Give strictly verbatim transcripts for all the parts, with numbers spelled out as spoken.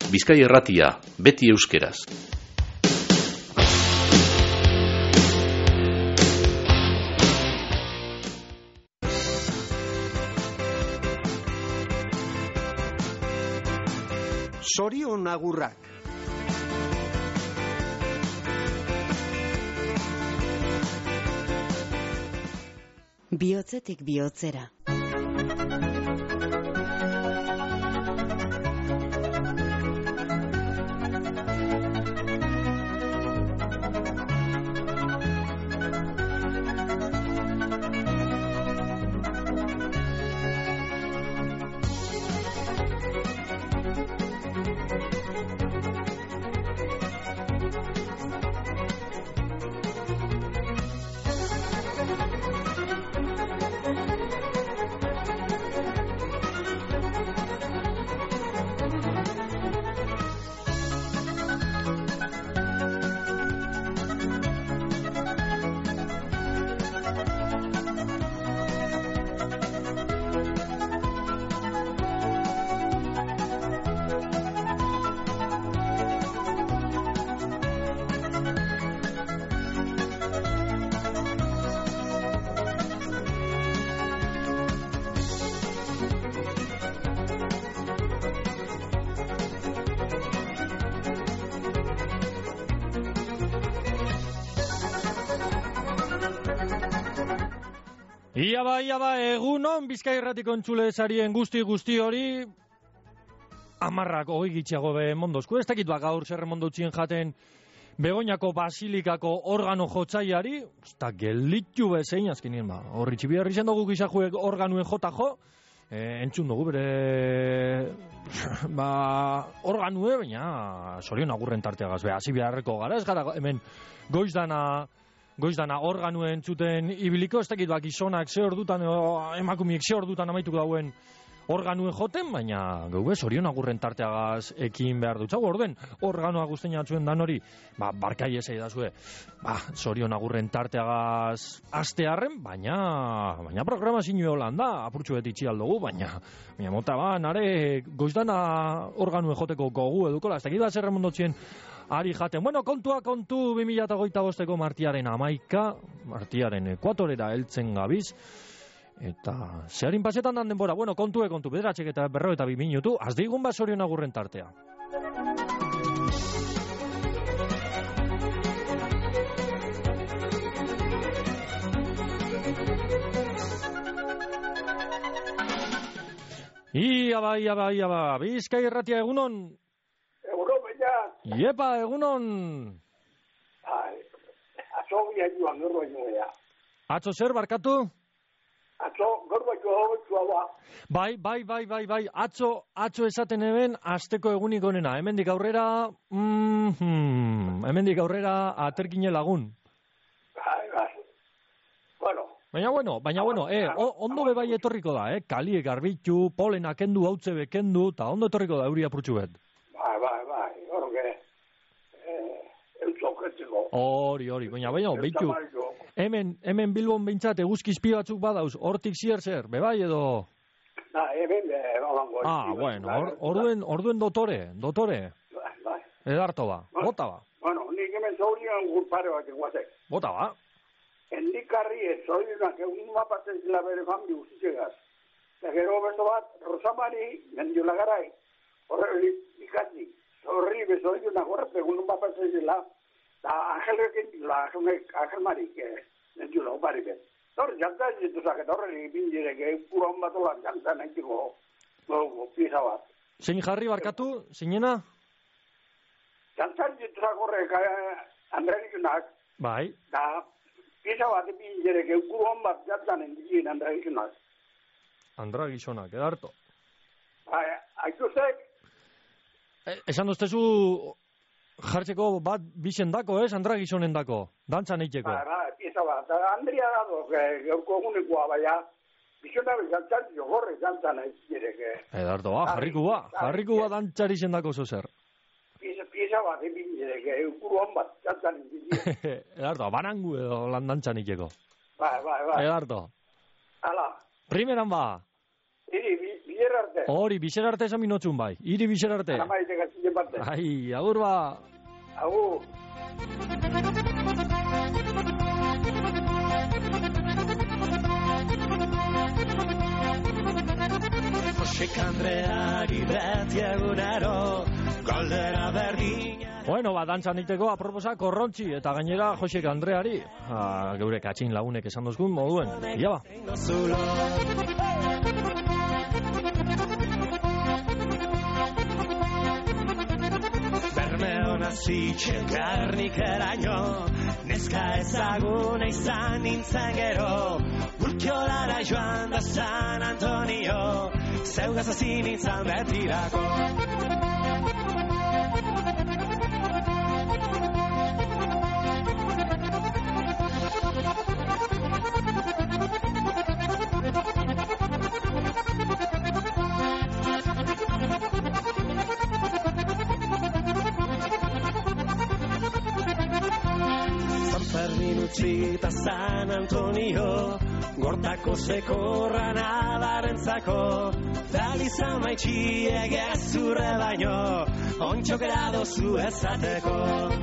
Bizkai Irratia, beti euskeraz. Zorion agurrak. Bihotzetik bihotzera. Ia ba, ia ba, egunon Bizkai Irratiko entzule sarien guzti guzti hori amarrak hogei gitxiago be mondozku. Ez dakit ba gaur zer mondotzien jaten Begoñako Basilikako organo jotzaiari, eta gelditu bezein azkenien ba. Horri txibiarri zen dugu gizajuek organuen jota jo, e, entzun dugu bere ba, organue, baina zorion agurren tarteagaz, be, hasi beharreko gara, ez gara hemen goizdana goizdana organuen entzuten ibiliko, ez dakit bak gizonak ze ordutan, emakumiek ze ordutan amaituko dauen organuen joten, baina gaube zorion agurren tarteagaz ekin behar dutzago, orden organoa guztien atzuen dan hori, ba, barkai esai dazue, ba, zorion agurren tarteagaz astearren, baina, baina programa zinue holan da, apurtxu beti itxialdugu, baina, baina mota ba, nare goizdana organuen joteko gogu edukola, ez dakit da zer remondotzien ari jaten. Bueno, kontua kontu bi mila hogeita bosteko martiaren amaika, martiaren ekuatorera heltzen gabiz, eta zeharin pasetan dan denbora, bueno, kontue kontu, bederatxek eta berro eta bi minutu, azdigun bat zorion agurren tartea. Ia ba, ia ba, ia ba, Bizkai Irratia egunon. Egunon, baina. Iepa, egunon. Ai, atzo bian joan gorba joa. Atzo zer, barkatu? Atzo gorba joa ba. Bai, bai, bai, bai, bai, atzo, atzo esaten eben, asteko egunik onena. Hemendik aurrera, mm, hmm, hemendik aurrera aterkine lagun. Bai, bai. Bueno. Baina bueno, baina bueno, eh, ondo be bai etorriko da, eh, kaliek garbitu, polena kendu, hautze bekendu, eta ondo etorriko da euria purtsu bet. Bai, bai, bai, horke, eh, eutzoketzeko. Hori, hori, baina, baina, behitu, hemen, hemen Bilbon behintzat eguzkizpi batzuk badauz, hortik zier zer, bebai edo? Na, hemen, eh, balango. Ah, bueno, or, orduen, orduen dotore, dotore. Bai, bai. Edarto ba, bota ba. Bueno, nik hemen zaurian gurpare bat eguazek. Bota ba. Endikarri ez, zaurinak egun mapatzen zila bere fambi guztitzegaz. Eta gero bezo bat, Rosamari, mendiola garai, horre ikatzi, horri bezoiunak horre egun mapatzen zila, eta angelrekin, la angel marik, mendiola opari bet. Horre, jantzan zituzak, eta horre bindirek, pura hon bat olan jantzan egiteko pieza bat. Zein jarri barkatu, zinena? Jantzan zituzak horrek, Andrerizunak, bai. Da, pieza bat bindirek, pura hon bat jantzan egiteko Andrerizunak. Andra gizonak, edarto. Aituzek? Esan duztezu jartzeko bat bizendako, ez? Andra gizonen dako, dantzan eiteko. Ba, ba, pieza bat. Andria dado, gaurko egunekoa, baina, bizonak jantzan, jogorre jantzan egiteko. Edarto, ba, jarriku ba, jarriku ba dantzari zendako zozer. Pieza bat egin egiteko, eukuru hon bat jantzan egiteko. Edarto, banangu edo lan dantzan eiteko. Ba, ba, ba. Edarto. Hala. Primeran ba. Iri, bilerra parte. Hori, bizera arte esan minotzun bai. Iri bizera arte. Aramaite gatzile parte. Ai, agur ba. Agur. Josek Andreari beti egunero galdera berdina. Bueno, ba, dantzan iteko aproposa korrontzi eta gainera Josek Andreari. Ah, geure katxin lagunek esan dozkun moduen. Ia ba. Bermeona zitxekarnik eraino, neska ezaguna izan nintzen gero, Urkiolara joan da San Antonio, zeugaz hasi nintzen betirako. Utzi eta San Antonio, gortako zekorra nadarentzako, dalizan maitxi egezurre baino, ontxokera dozu ezateko.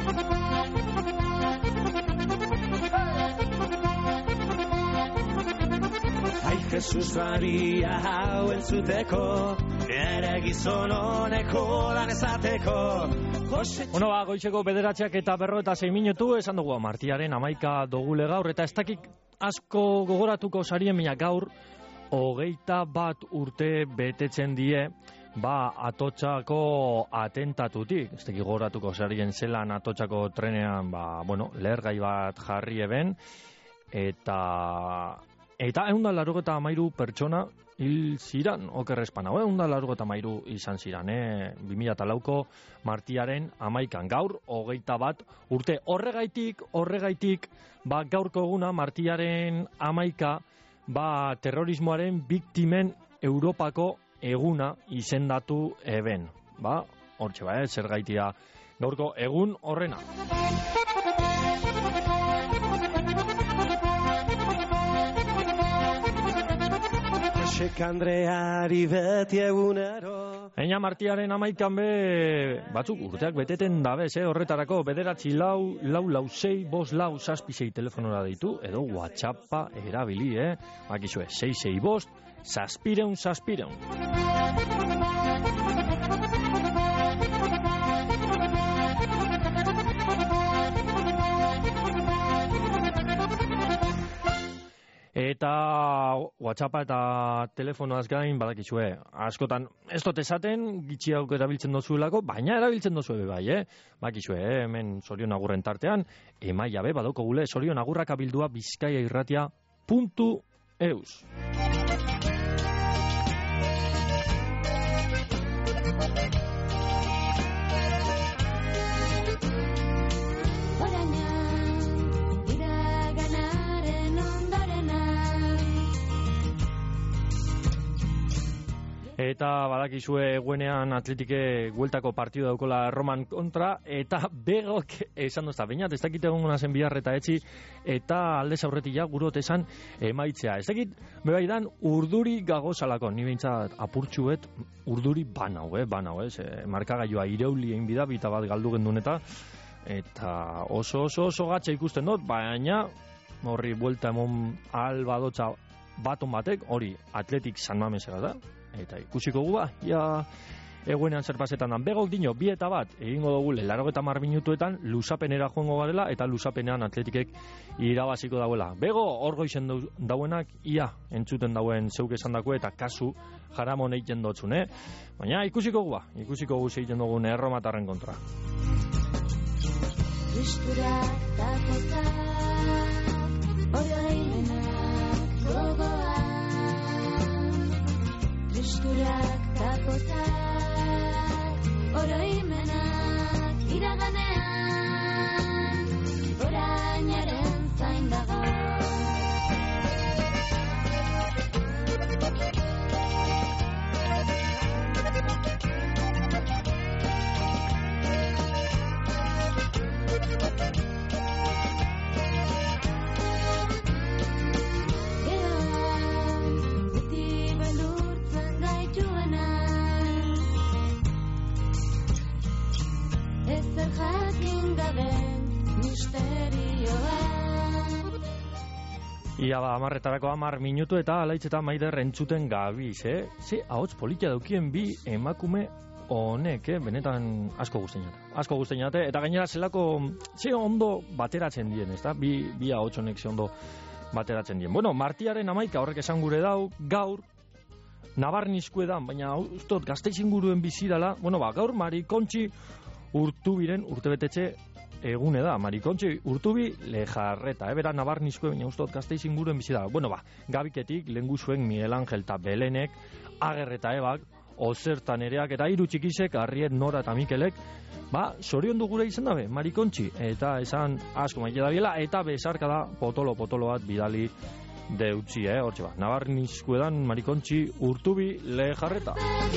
Ai, Jesus Maria hau entzuteko, nere gizon honeko lan ezateko. Bueno, ba, goizeko bederatziak eta berro eta zein minutu, esan dugu martiaren amaika dogule gaur, eta ez dakik asko gogoratuko sarien mina gaur, hogeita bat urte betetzen die, ba, Atotxako atentatutik, ez dakik gogoratuko sarien zelan Atotxako trenean, ba, bueno, lehergai bat jarri eben, eta, eta egun da larogeta amairu pertsona, hil ziran, okerrezpana, egun da largo eta mairu izan ziran, eh? bi mila lauko martiaren amaikan, gaur, hogeita bat urte. Horregaitik, horregaitik, ba, gaurko eguna martiaren amaika, ba, terrorismoaren biktimen Europako eguna izendatu eben. Ba, hortxe ba, eh? Zer gaitia gaurko egun horrena. Josek Andreari beti egunero. Eina martiaren amaikan be, batzuk urteak beteten dabez, eh? Horretarako bederatzi lau, lau lau sei, bos lau zazpi sei telefonora deitu, edo WhatsAppa erabili, eh? Bakizue, sei sei bost, zazpireun, zazpireun. Eta WhatsAppa eta telefonoaz gain badakizue, askotan ez dut esaten gitxi auk erabiltzen dozuelako, baina erabiltzen dozue bai, eh? Bakizue, eh? Hemen Sorion Agurren tartean, emaia be badoko gule Sorion Agurrak abildua bizkaia irratia puntu eus. Eta badakizue eguenean Atletike gueltako partidu daukola Roman kontra, eta begok esan dozta, bainat, ez dakit egon zen bihar eta etxi, eta aldez aurretik ja gurot esan emaitzea. Ez dakit, bebaidan urduri gagozalako, ni behintzat apurtxuet urduri banau, eh, banau, ez, eh, markagailua ireuli egin bida, bita bat galdu gendun eta, eta oso oso oso gatsa ikusten dut, baina horri buelta emon albadotza baton batek, hori Atletik San Mamesera da, eta ikusiko gu ba, ia eguenean zer pasetan dan. Begok dino, bi eta bat, egingo dugu larogeta mar minutuetan, luzapenera joango garela, eta luzapenean Atletikek irabaziko dauela. Bego, hor goizen dauenak, ia entzuten dauen zeuk esan dako, eta kasu jaramon egiten dotzun, eh? Baina ikusiko gu ba, ikusiko gu zeiten dugun erromatarren kontra. Isturak takotak, oroimenak gogoan. Isturak takotak, oroimenak iraganean, orainaren zain dago. Ia ba, amarretarako amar minutu eta alaitz eta maider entzuten gabiz, eh? Ze, ahots politia daukien bi emakume honek, eh? Benetan asko guztienate. Asko guztienate, eta gainera zelako, ze ondo bateratzen dien, ezta? Bi, bi ahots honek ze ondo bateratzen dien. Bueno, martiaren amaika horrek esan gure dau, gaur, nabarnizkuedan, baina ustot Gasteiz inguruen bizidala, bueno, ba, gaur Marikontxi Urtubiren urtebetetxe egune da, Marikontxi Urtubi Lejarreta, eh, bera nabarnizkue, baina ustot Gasteiz inguruen bizidala. Bueno, ba, gabiketik, lehengu zuen Miguel Angel eta Belenek, Ager eta Ebak, Ozertan ereak, eta hiru txikisek, Arriet, Nora eta Mikelek, ba, sorion du gure izan dabe, Marikontxi, eta esan asko maite da biela, eta besarka da potolo-potolo bat bidali deutzi, eh, hortxe ba, nabarnizkuedan Marikontxi Urtubi Lejarreta.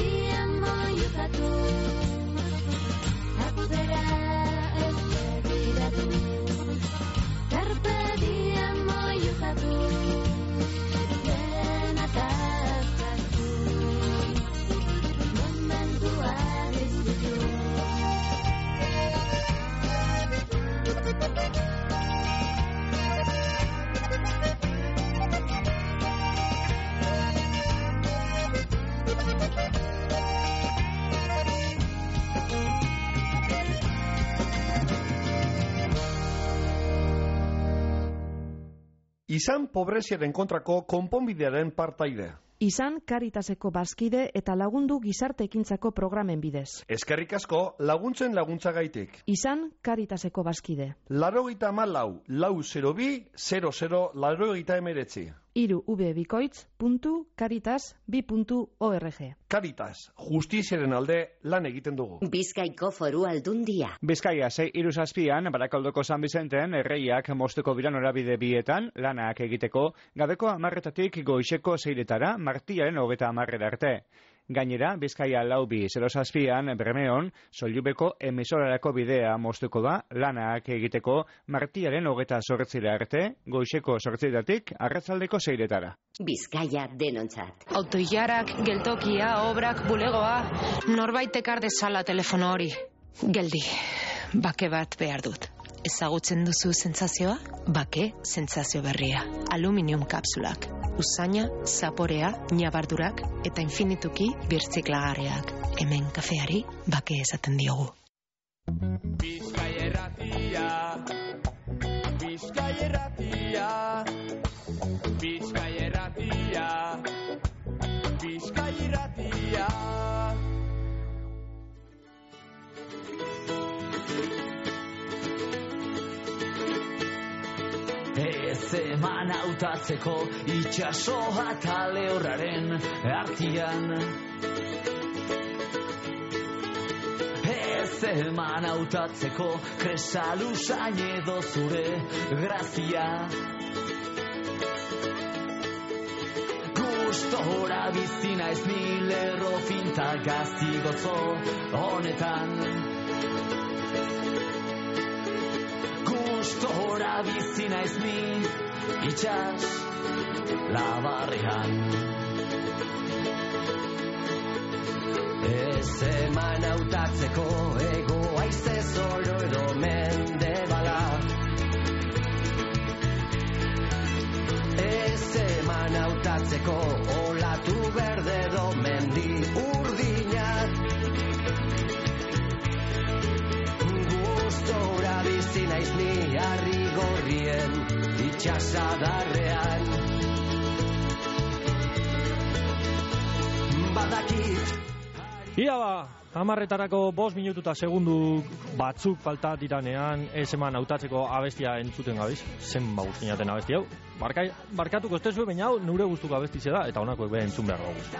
Izan pobreziaren kontrako konponbidearen partaide. Izan Caritaseko bazkide eta lagundu gizarte ekintzako programen bidez. Eskerrik asko laguntzen laguntzagaitik. Izan Caritaseko bazkide. Laurogeita hamalau, lau zero bi, zero zero, laurogeita hemeretzi. Hiru ubebikoitz puntu caritas bi puntu org. Caritas, justiziaren alde lan egiten dugu. Bizkaiko Foru Aldundia. Bizkaia sei hiru zazpian, Barakaldoko San Bizenten, erreiak mozteko bira norabide bietan, lanak egiteko, gabeko hamarretatik goizeko zeiretara, martiaren hogeta hamarrera arte. Gainera, Bizkaia lau bi zero zazpian, Bermeon, Soilubeko emisorarako bidea moztuko da, lanak egiteko, martiaren hogeta zortzira arte, goizeko zortziratik, arratzaldeko zeiretara. Bizkaia denontzat. Autoilarak, geltokia, obrak, bulegoa, norbait ekar dezala telefono hori. Geldi, bake bat behar dut. Ezagutzen duzu sentsazioa? Bake sentsazio berria. Aluminium kapsulak. Usaina, zaporea, ñabardurak eta infinituki birtziklagarriak. Hemen kafeari bake esaten diogu. Bizkaia erratia, Bizkaia erratia, Bizkaia erratia, Bizkaia erratia. Ez eman hautatzeko itxasoa eta lehorraren artian. Ez eman hautatzeko kresalusain edo zure grazia. Gustora bizina ez ni lerro finta gazti gozo honetan. Gustora bizina ez ni itxas labarrean. Ez eman hautatzeko ego aize zoro edo mendebala. Ez eman hautatzeko olatu berde edo mendi urdina. Gustora bizi naiz ni harri gorrien itxasadarrean. Badakit Ia ba, hamarretarako bost minututa segundu batzuk falta diranean ez eman hautatzeko abestia entzuten gabiz. Zen ba guztinaten abesti hau. Barka, barkatuko ez tezu, baina hau nure gustuko abestize da, eta honako ebe entzun behar dugu.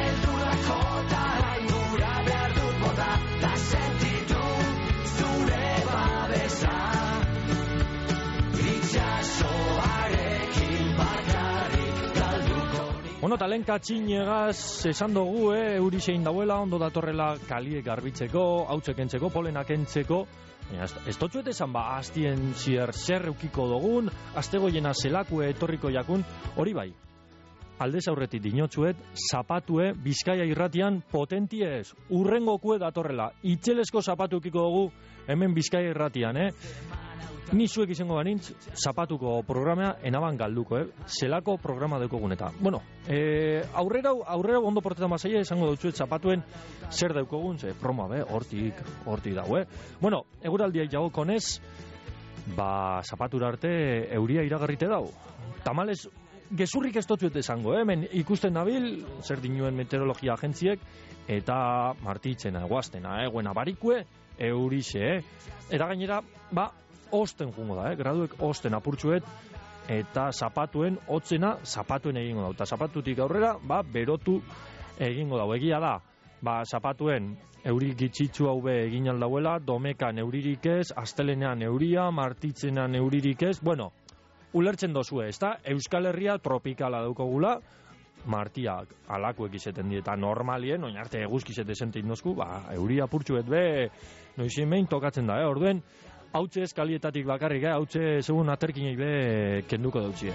Bueno, talenka txinegaz esan dugu, eh, euri zein dauela, ondo datorrela kaliek garbitzeko, hautzek entzeko, polenak entzeko. Ez totxuet esan ba, hastien zier zer eukiko dugun, astegoiena zelakue etorriko jakun, hori bai. Aldez aurretik dinotxuet, zapatue Bizkaia irratian potentie ez, urrengokue datorrela. Itxelesko zapatu eukiko dugu hemen Bizkaia irratian, eh? Ni zuek izango banintz, zapatuko programa enaban galduko, eh? Zelako programa daukogun eta. Bueno, eh, aurrera, aurrera ondo portetan bazaia, esango dutzuet zapatuen zer daukogun, ze promoa, be, hortik, hortik dago, eh? Bueno, eguraldiak jago konez, ba, zapatura arte euria iragarrite dau. Tamales, gezurrik ez dutzuet esango, eh? Hemen ikusten nabil, zer dinuen meteorologia agentziek, eta martitzena, eguaztena, eh? Guena barikue, eurixe, eh? Eta gainera, ba, osten jungo da, eh? Graduek osten apurtxuet, eta zapatuen hotzena zapatuen egingo da. Eta zapatutik aurrera, ba, berotu egingo da. Egia da, ba, zapatuen euri gitxitzu hau be egin aldauela, domekan euririk ez, astelenean euria, martitzenan euririk ez, bueno, ulertzen dozue, ez da? Euskal Herria tropikala daukagula, martiak alakuek izeten dieta normalien, oin arte eguzkizete zentein dozku, ba, euria apurtxuet be, noizien behin tokatzen da, eh? Orduen, hautze eskalietatik bakarrik, eh? Hautze segun aterkinei be kenduko dautzie.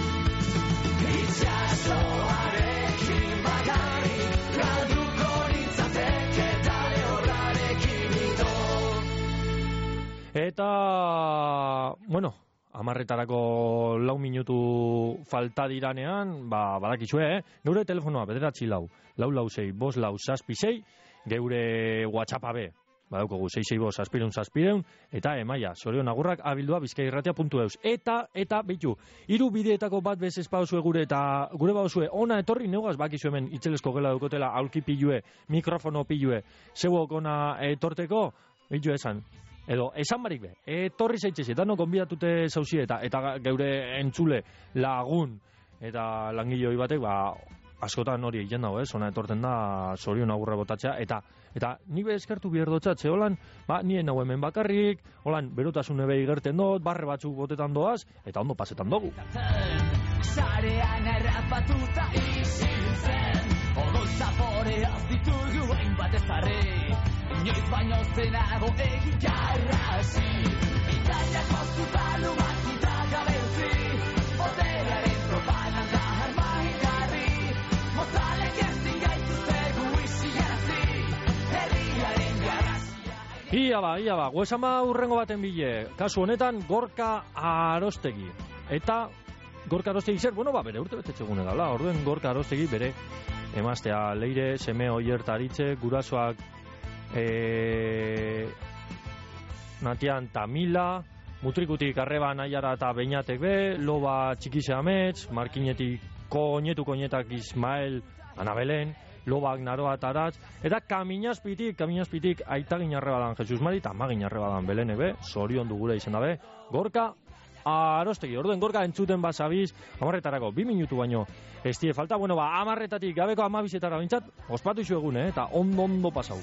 Itxasoarekin bakarrik galduko nintzateke tale horrarekin ito. Eta, bueno, amarretarako lau minutu falta diranean, ba, badakizue, eh? Geure telefonoa bederatzi lau, lau lau sei, bos lau zazpi sei, geure WhatsAppa be. Badaukogu, sei sei bost, zazpireun, zazpireun, eta emaia, zorion agurrak abildua bizkairratia puntu eus. Eta, eta, bitu, hiru bideetako bat bez espauzue gure, eta gure bauzue, ona etorri neugaz bakizu hemen itxelesko gela daukotela, aulki pilue, mikrofono pilue, zeuok ona etorteko, bitu esan, edo, esan barik be, etorri zaitzez, eta no konbidatute zauzie, eta, eta geure entzule lagun, eta langiloi batek, ba, askotan hori egiten dago, eh? Zona etorten da zorion agurra botatzea, eta eta ni be eskertu behar dotzat, ze holan, ba, nien hau hemen bakarrik, holan, berotasune behi gerten dut, barre batzuk botetan doaz, eta ondo pasetan dugu. Sarean errapatuta isiltzen, odol zaporeaz ditugu hainbat ezarri, inoiz baino zenago egikarrasi, italiak moztuta lumakita gabeltzi, boteraren propaganda armaikarri, mozalek ezin gaituztegu isilarazi, herriaren garrazia. Ia ba, ia ba, guesama urrengo baten bile, kasu honetan Gorka Arostegi, eta Gorka Arostegi zer, bueno, ba, bere urte betetxe gune gala, orduen Gorka Arostegi bere emaztea leire, seme oiertaritze, gurasoak e... natian Tamila, mutrikutik arreba nahiara eta beinatek be, loba txikise amets, markinetik koñetu koñetak Ismael Anabelen, lobak naroa taratz, eta kaminazpitik, kaminazpitik aitagin arrebadan Jesus Mari, eta magin arrebadan Belenek be, zorion dugura izan dabe, Gorka Arostegi, orduen Gorka entzuten basabiz, amarretarako, bi minutu baino, ez die falta, bueno, ba, amarretatik gabeko amabizetara bintzat, ospatu izu egun, eh, eta ondo ondo pasau.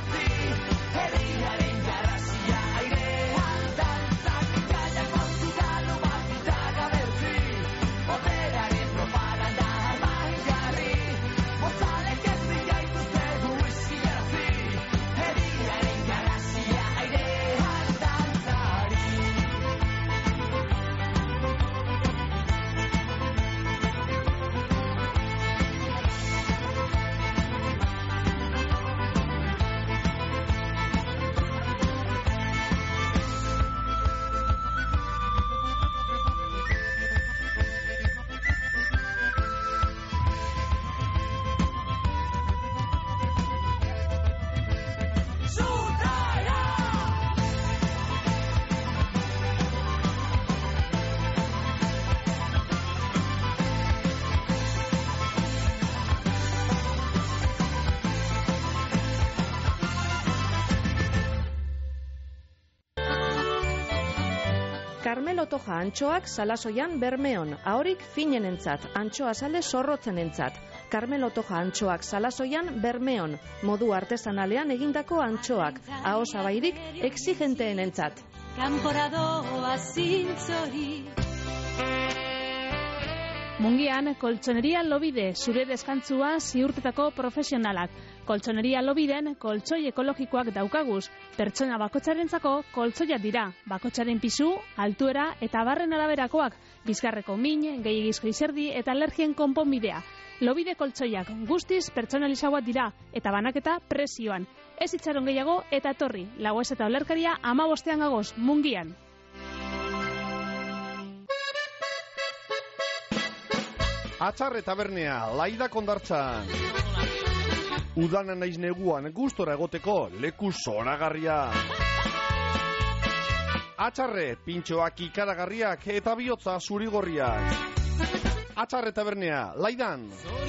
Carmelo Toja antxoak Salasoian Bermeon, ahorik finenentzat, antxoa sale zorrotzenentzat. Carmelo Toja antxoak Salasoian Bermeon, modu artesanalean egindako antxoak, aho zabairik exigenteenentzat. Kanporadoa zintzori. Mungian, koltsoneria Lobide, zure deskantzua ziurtetako profesionalak. Koltsoneria Lobiden, koltsoi ekologikoak daukaguz. Pertsona bakotxarentzako koltsoiak dira. Bakotxaren pisu, altuera eta barren araberakoak. Bizkarreko min, gehiagizko izerdi eta alergien konponbidea. Lobide koltsoiak guztiz pertsonalizagoak dira eta banaketa prezioan. Ez itxaron gehiago eta torri. Lagoez eta olerkaria ama bostean gagoz, Mungian. Atxarre tabernea, laida kondartzan. Udana naiz neguan gustora egoteko leku zoragarria. Atxarre, pintxoak ikaragarriak eta bihotza zurigorriak. Atxarre tabernea, laidan.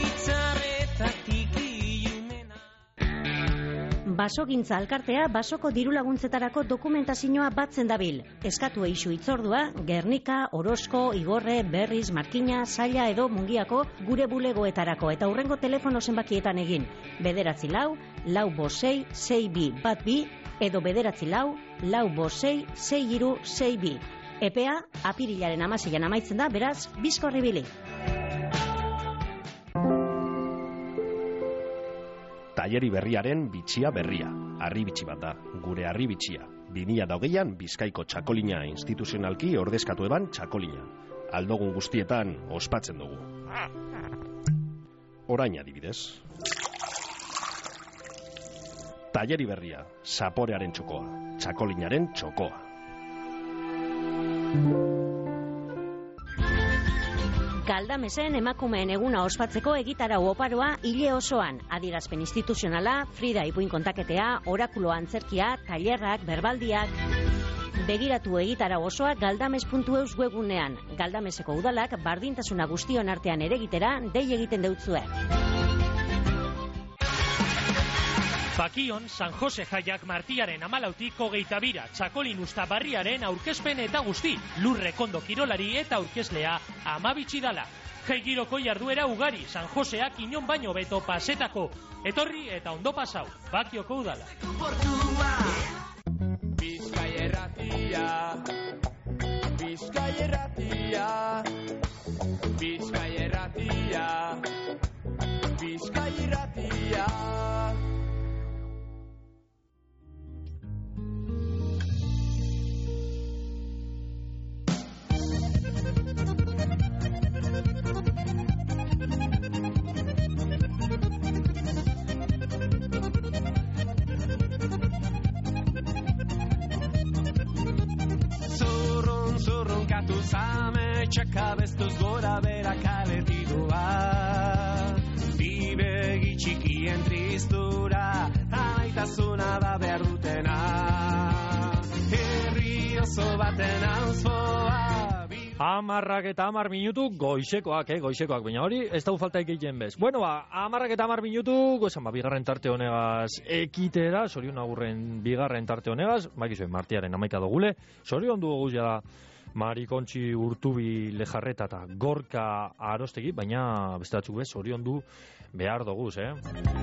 Basogintza alkartea basoko dirulaguntzetarako dokumentazioa batzen dabil. Eskatu eixu itzordua, Gernika, Orozko, Igorre, Berriz, Markina, Saila edo Mungiako gure bulegoetarako eta hurrengo telefono zenbakietan egin. Bederatzi lau, lau bosei, sei bi, bat bi, edo bederatzi lau, lau bosei, sei iru, sei bi. Epea, apirilaren amaseian amaitzen da, beraz, bizkorri bili. Taileri berriaren bitxia berria. Harri bitxi bat da, gure harri bitxia. bi mila hogeian Bizkaiko txakolina instituzionalki ordezkatu eban txakolina. Aldogun guztietan ospatzen dugu. Orain adibidez. Taileri berria, zaporearen txokoa, txakolinaren txokoa. Galdamesen emakumeen eguna ospatzeko egitarau oparoa hile osoan. Adierazpen instituzionala, Frida ipuin kontaketea, orakulo antzerkia, tailerrak, berbaldiak. Begiratu egitarau osoa galdames puntu eus webunean. Galdameseko udalak bardintasuna guztion artean ere egitera dei egiten deutzue. Bakion, San Jose jaiak martiaren amalautik hogeita bira, txakolin usta barriaren aurkezpen eta guzti, lurrekondo kirolari eta aurkezlea amabitsi dala. Jaigiroko jarduera ugari, San Joseak inon baino beto pasetako, etorri eta ondo pasau, Bakioko udala. Bizkai erratia, Bizkai erratia, Bizkai erratia, Bizkai erratia. Zurrunkatu zame, txakabestuz gora bera kaletidua. Bibegi txikien tristura, amaitasuna da behar dutena. Herri oso baten auzoa. Amarrak eta amar minutu goizekoak, eh, goizekoak, baina hori ez dau falta egiten bez. Bueno, ba, amarrak eta amar minutu, gozan, ba, bigarren tarte honegaz ekitera, sorion agurren bigarren tarte honegaz, bakizuen martiaren amaika dogule, sorion dugu guzia da Marikontxi Urtubi Lejarreta eta Gorka Arostegi, baina beste batzuk bez, sorion du behar doguz, eh?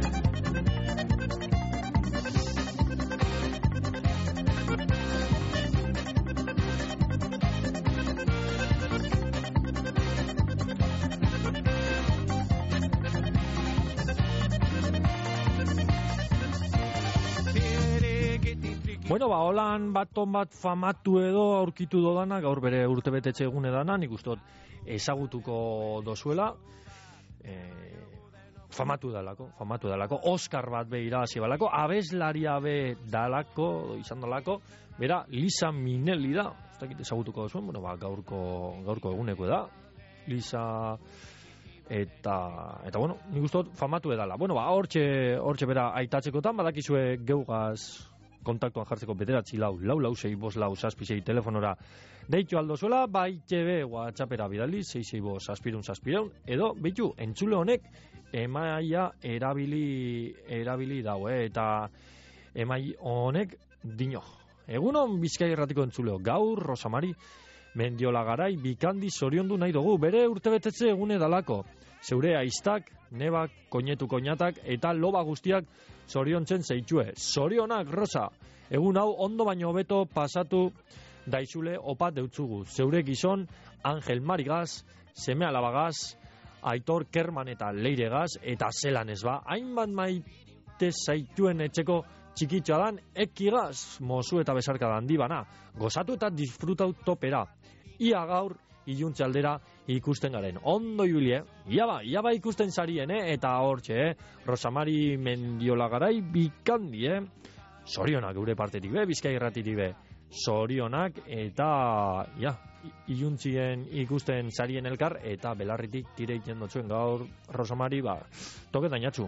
Bueno, ba, holan baton bat famatu edo aurkitu dodana, gaur bere urtebetetxe egune dana, nik ustot ezagutuko dozuela, e, famatu dalako, famatu dalako, Oscar bat be irabazi balako, abeslaria be dalako, izan dalako, bera, Lisa Minnelli da, ez dakit ezagutuko dozuen, bueno, ba, gaurko, gaurko eguneko da, Lisa... Eta, eta bueno, nik ustot famatu edala. Bueno, ba, hortxe, hortxe bera aitatzekotan, badakizue geugaz kontaktuan jartzeko bederatzi lau, lau, lau, sei, bos, lau, saspizei telefonora deitu aldo zuela, baite be, WhatsAppera bidali, sei, sei, bos, saspirun, saspireun, edo, beitu, entzule honek, emaia erabili, erabili dau, eh? Eta emai honek dino. Egunon Bizkai Erratiko entzuleo, gaur, Rosamari, Mendiola Garai, bikandi zoriondu nahi dugu, bere urtebetetze egune dalako. Zeure aiztak, nebak, koinetu koinatak eta loba guztiak zoriontzen zeitzue. Zorionak, Rosa, egun hau ondo baino hobeto pasatu daizule opat deutzugu. Zeure gizon, Angel Marigaz, seme alabagaz, Aitor Kerman eta Leiregaz, eta zelan ez ba, hainbat maite zaituen etxeko txikitza dan, ekigaz, mozu eta besarka handi bana. Gozatu eta disfrutau topera. Ia gaur, iluntze aldera ikusten garen. Ondo julie, ia ba, ia ba ikusten zarien, eh? Eta hortxe, eh? Rosamari Mendiola Garai bikandi, eh? Zorionak gure partetik be, Bizkai Irratitik be. Zorionak eta, ja, iluntzien ikusten sarien elkar, eta belarritik tire egiten dotzuen gaur Rosamari, ba, toke dainatzu.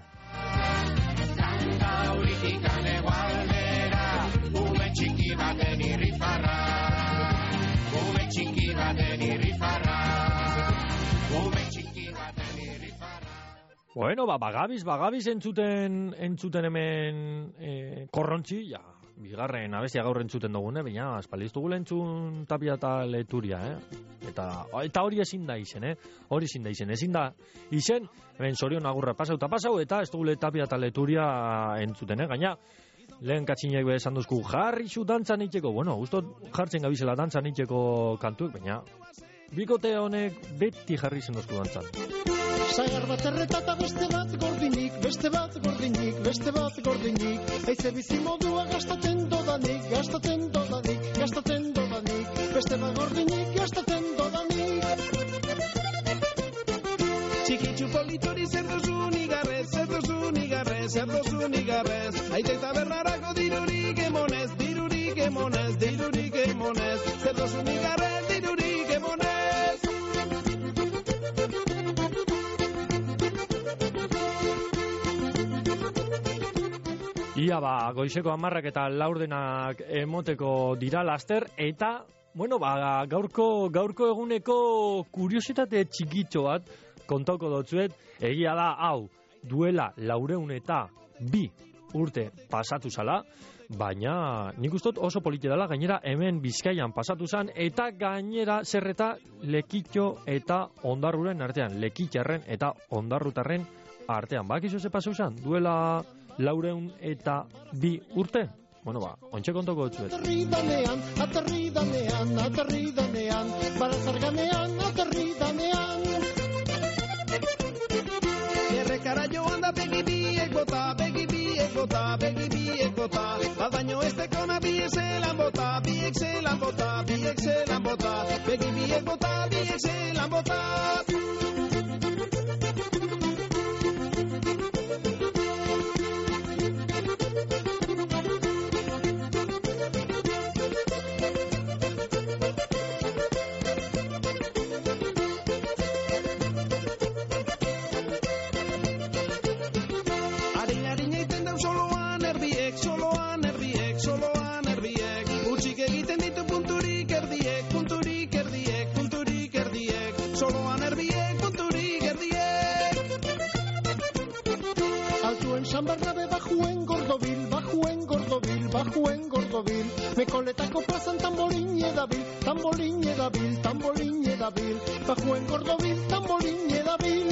Gaurikikan egualdera, ume txiki baten irrifarra, ume txiki baten irrifarra, ume txiki baten irrifarra. Bueno, ba, bagabiz, bagabiz entzuten, entzuten hemen eh, korrontzi, ja, bigarren abestia gaur entzuten dugune, baina espaldiz dugu entzun Tapia eta Leturia, eh? Eta, eta hori ezin da izen, eh? Hori ezin da izen, ezin da izen, ben Sorion agurra pasau eta pasau, eta ez dugu Tapia eta Leturia entzuten, eh? Gaina, lehen katxinek be esan duzku, jarri zu dantzan itxeko, bueno, gustot jartzen gabizela dantzan itxeko kantuek, baina bikote honek beti jarri zen duzku dantzan. Sagar bat erretata beste bat gordinik, beste bat gordinik, beste bat gordinik. Eize bizi modua gastaten dodanik, gastaten dodanik, gastaten dodanik. Beste bat gordinik, gastaten dodanik. Txikitxu politori zer duzun igarrez, zer duzun igarrez, zer duzun igarrez. Aite eta berrarako dirurik emonez, dirurik emonez, dirurik emonez. Zer duzun igarrez, dirurik emonez. Ia ba, goizeko hamarrak eta laurdenak emoteko dira laster, eta, bueno, ba, gaurko, gaurko eguneko kuriositate txikitxo bat kontauko dotzuet, egia da, hau, duela laureun eta bi urte pasatu zala, baina nik ustot oso polite dela, gainera hemen Bizkaian pasatu zan, eta gainera zerreta Lekitxo eta Ondarruren artean, Lekitxarren eta Ondarrutarren artean. Bakizu ze pasau zan, duela laureun eta bi urte? Bueno, ba, ontxe kontoko dutzuet. Aterri danean, aterri danean, aterri danean, barazarganean, aterri danean. Errekara joan da begi biek bota, begi biek bota, begi biek bota. Babaino ez tekona biek zelan bota, biek zelan bota, biek zelan bota. Begi biek bota, biek zelan bota. Barnabe bajuen Gordobil, bajuen Gordobil, bajuen Gordobil. Mekoletako plazan tamborin edabil, tamborin edabil, tamborin edabil. Bajuen Gordobil, tamborin edabil.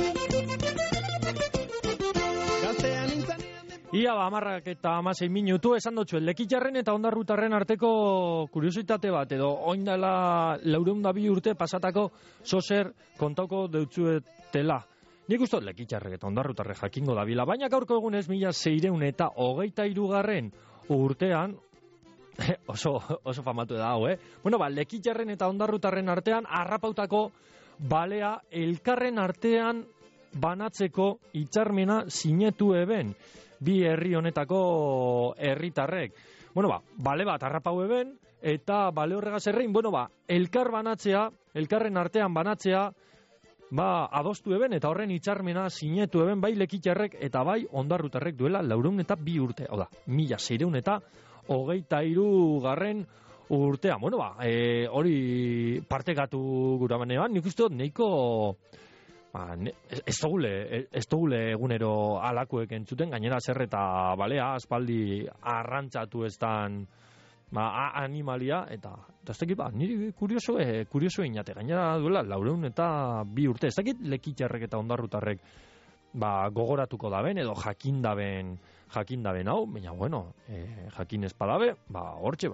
Gaztean intzanean... Ia ba, amarrak eta amasei minutu esan dutxuet, Lekitxarren eta Ondarrutarren arteko kuriositate bat, edo oindala laureunda bi urte pasatako zozer kontauko deutzuetela. Nik ustot Lekitxarrek eta Ondarrutarrek jakingo dabila, baina gaurko egunez mila seireun eta hogeita hirugarren urtean, oso, oso famatu da hau, eh? Bueno, ba, Lekitxarren eta Ondarrutarren artean harrapautako balea elkarren artean banatzeko hitzarmena sinetu eben bi herri honetako herritarrek. Bueno, ba, bale bat harrapau eben, eta bale horregaz errein, bueno, ba, elkar banatzea, elkarren artean banatzea, ba, adostu eben, eta horren hitzarmena sinetu eben, bai Lekitxarrek eta bai Ondarrutarrek duela laureun eta bi urte. Hau da, mila seireun eta hogeita hiru garren urtean. Bueno, ba, e, hori partekatu gura banean, nik uste dut neiko... Ba, ne, ez dugule, ez dugule egunero alakuek entzuten, gainera zer eta balea, aspaldi arrantzatu eztan ba, animalia, eta ez dakit, ba, niri kurioso, e, kurioso inate, gainera duela laureun eta bi urte, ez dakit Lekitxarrek eta Ondarrutarrek ba, gogoratuko daben, edo jakin daben, jakin daben hau, baina bueno, e, jakin espadabe, ba, hortxe ba.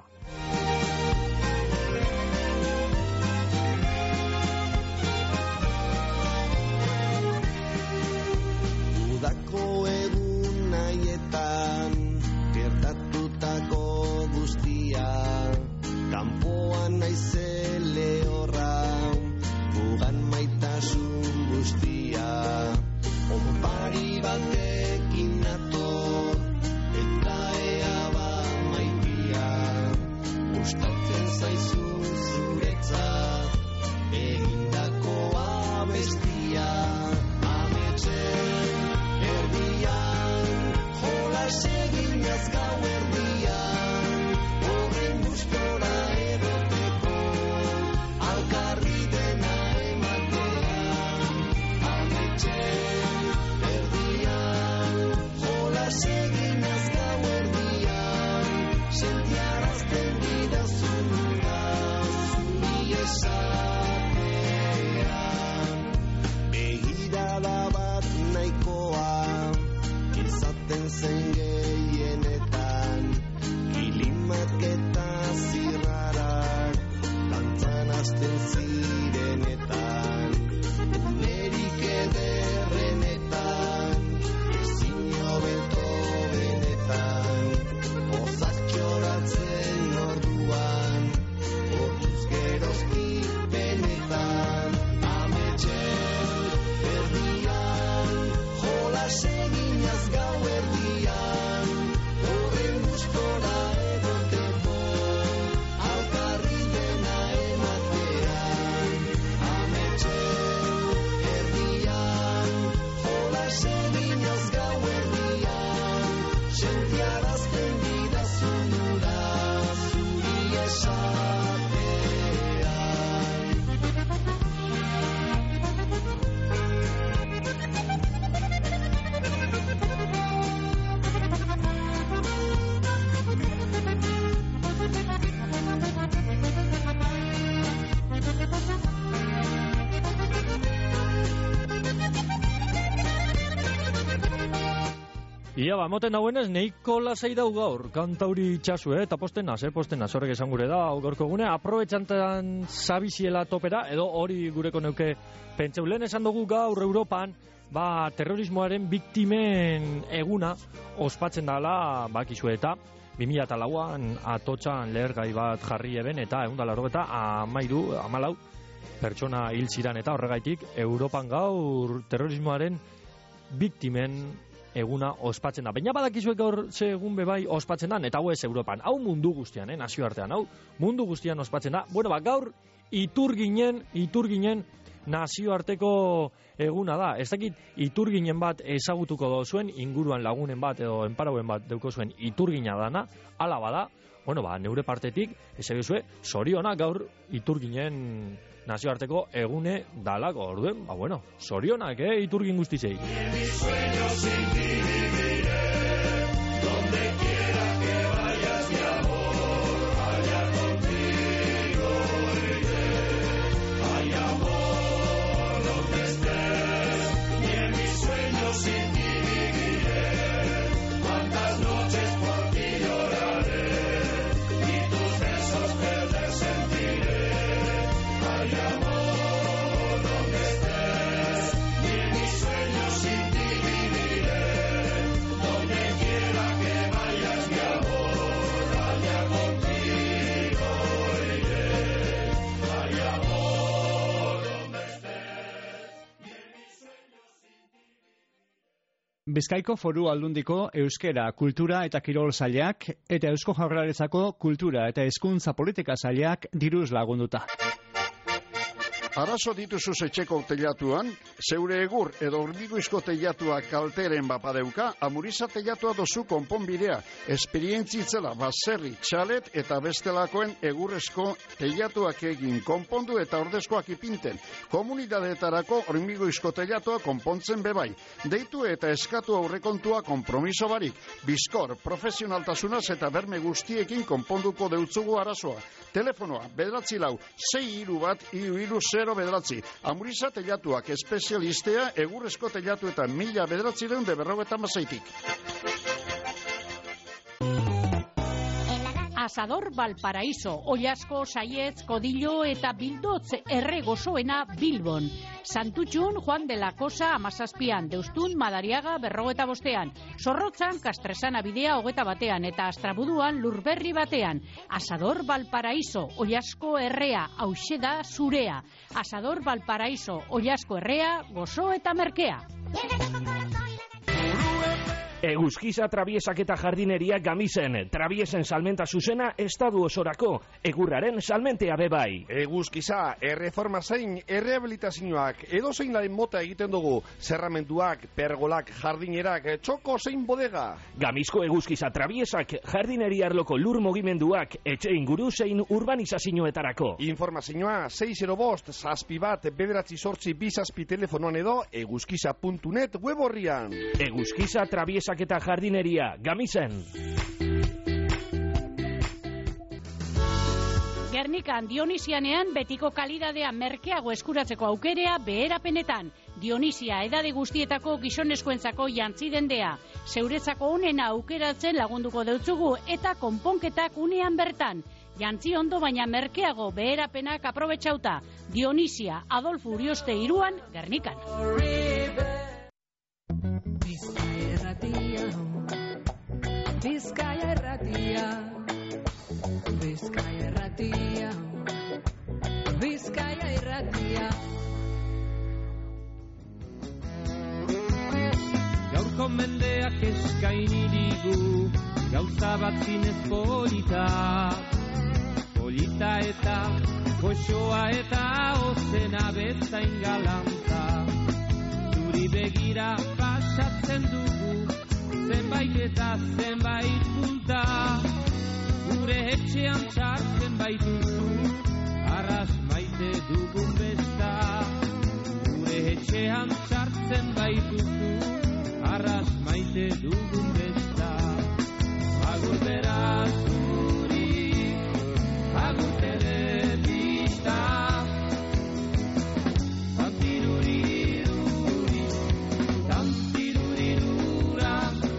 Udako egun naietan gertatutako guztia, kanpoan naize lehorra, gugan maitasun guztia. Onpari batekin nator, eta ea ba maitia, Jolaseginaz gauerdian, horren gustora eroteko, alkarri dena ematean, ametxen erdian. Jolaseginaz gauerdian, sentiarazten didazun da, zuri esatean. Begirada bat nahikoa, izaten zen gehienetan, kilimak eta zirrarak, dantzan hasten zirenetan, nerik ederrenetan, ezin hobeto benetan, pozak txoratzen orduan, orduz gerozki benetan, ametxen erdian, jolaseginaz gauerdian, horren gustora eroteko, alkarri dena ematean, ametxen erdian, jolaseginaz gauerdian, sentiarazten didazun da, zuri esatean. Ia, ba, moten dauenez, neiko lasai dau gaur, kantauri itxasu, eh? Eta posten naz, eh? Posten naz, horrek esan gure da, hau gaurko gune, aprobetxantan zabiziela topera, edo hori gureko neuke pentseu. Lehen esan dugu gaur Europan, ba, terrorismoaren biktimen eguna ospatzen dala, bakizue eta, bi mila lauan atotxan lehergai bat jarri eben, eta egun da laro eta amairu, amalau, pertsona hil ziran, eta horregaitik, Europan gaur terrorismoaren biktimen eguna ospatzen da. Baina badakizuek gaur ze egun bebai ospatzen da, eta hau ez Europan, hau mundu guztian, eh, nazioartean, hau mundu guztian ospatzen da. Bueno, ba, gaur iturginen, iturginen nazioarteko eguna da. Ez dakit iturginen bat ezagutuko dozuen, inguruan lagunen bat edo enparauen bat deuko zuen iturgina dana, ala bada, bueno, ba, neure partetik, ez egizue, soriona gaur iturginen nazioarteko egune dalako, orduen, ba, bueno, sorionak, eh, iturgin guztizei. Bizkaiko Foru Aldundiko Euskera, Kultura eta Kirol Sailak eta Eusko Jaurlaritzako Kultura eta Hezkuntza Politika Sailak diruz lagunduta. Arazo dituzu etxeko teilatuan, zeure egur edo hormigoizko teilatua kalteren bapadeuka, Amuriza teilatua dozu konponbidea, esperientzitzela baserri, txalet eta bestelakoen egurrezko teilatuak egin konpondu eta ordezkoak ipinten. Komunidadeetarako hormigoizko teilatua konpontzen bebai. Deitu eta eskatu aurrekontua konpromiso barik. Bizkor, profesionaltasunaz eta berme guztiekin konponduko deutzugu arazoa. Telefonoa, bederatzi lau, sei hiru bat, hiru hiru zero bederatzi. Amuriza teilatuak espezialistea egurrezko teilatuetan mila bederatzi deun de berrogetan bazaitik. Asador Valparaíso, Ollasko, Saietz, Kodillo eta Bildotz erre gozoena Bilbon. Santutxun, Juan de la Cosa, Amazazpian, Deustun, Madariaga, berrogeta bostean. Zorrotzan, Kastresana bidea hogeta batean, eta Astrabuduan, Lurberri batean. Asador Valparaíso, Ollasko errea, hauxe da zurea. Asador Valparaíso, Ollasko errea, gozo eta merkea. Eguzkiza trabiesak eta jardineria Gamisen. Trabiesen salmenta zuzena estadu osorako. Egurraren salmentea bebai. Eguzkiza, erreforma zein errehabilitazioak edo zein laren mota egiten dugu. Zerramenduak, pergolak, jardinerak, txoko zein bodega. Gamizko eguzkiza trabiesak jardineria arloko lur mugimenduak etxe inguru zein urbanizazioetarako. Informazioa sei zero bost, zazpi bat, bederatzi sortzi bizazpi telefonoan edo eguzkiza puntu net web horrian. Eguzkiza trabiesak eta jardineria, Gamisen. Gernikan Dionisianean betiko kalidadea merkeago eskuratzeko aukerea beherapenetan. Dionisia edade guztietako gizonezkoentzako jantzi dendea. Zeuretzako onena aukeratzen lagunduko deutzugu eta konponketak unean bertan. Jantzi ondo baina merkeago beherapenak aprobetxauta. Dionisia, Adolfo Urioste iruan, Gernikan. Bizkaia erratia, Bizkaia erratia, Bizkaia erratia. Gaurko mendeak eskaini digu, gauza bat zinez polita, polita eta goxoa eta ozena bezain galanta. Zuri begira pasatzen dugu, zenbait eta zenbait punta, gure etxean txartzen baituzu, arras maite dugun besta. Gure etxean txartzen baituzu, arras maite dugun besta. Agur beraz zuri, agur telebista, tantiruriruri, tantirurirura.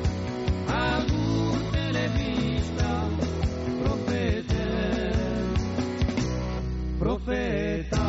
Agur telebista, profeta, profeta.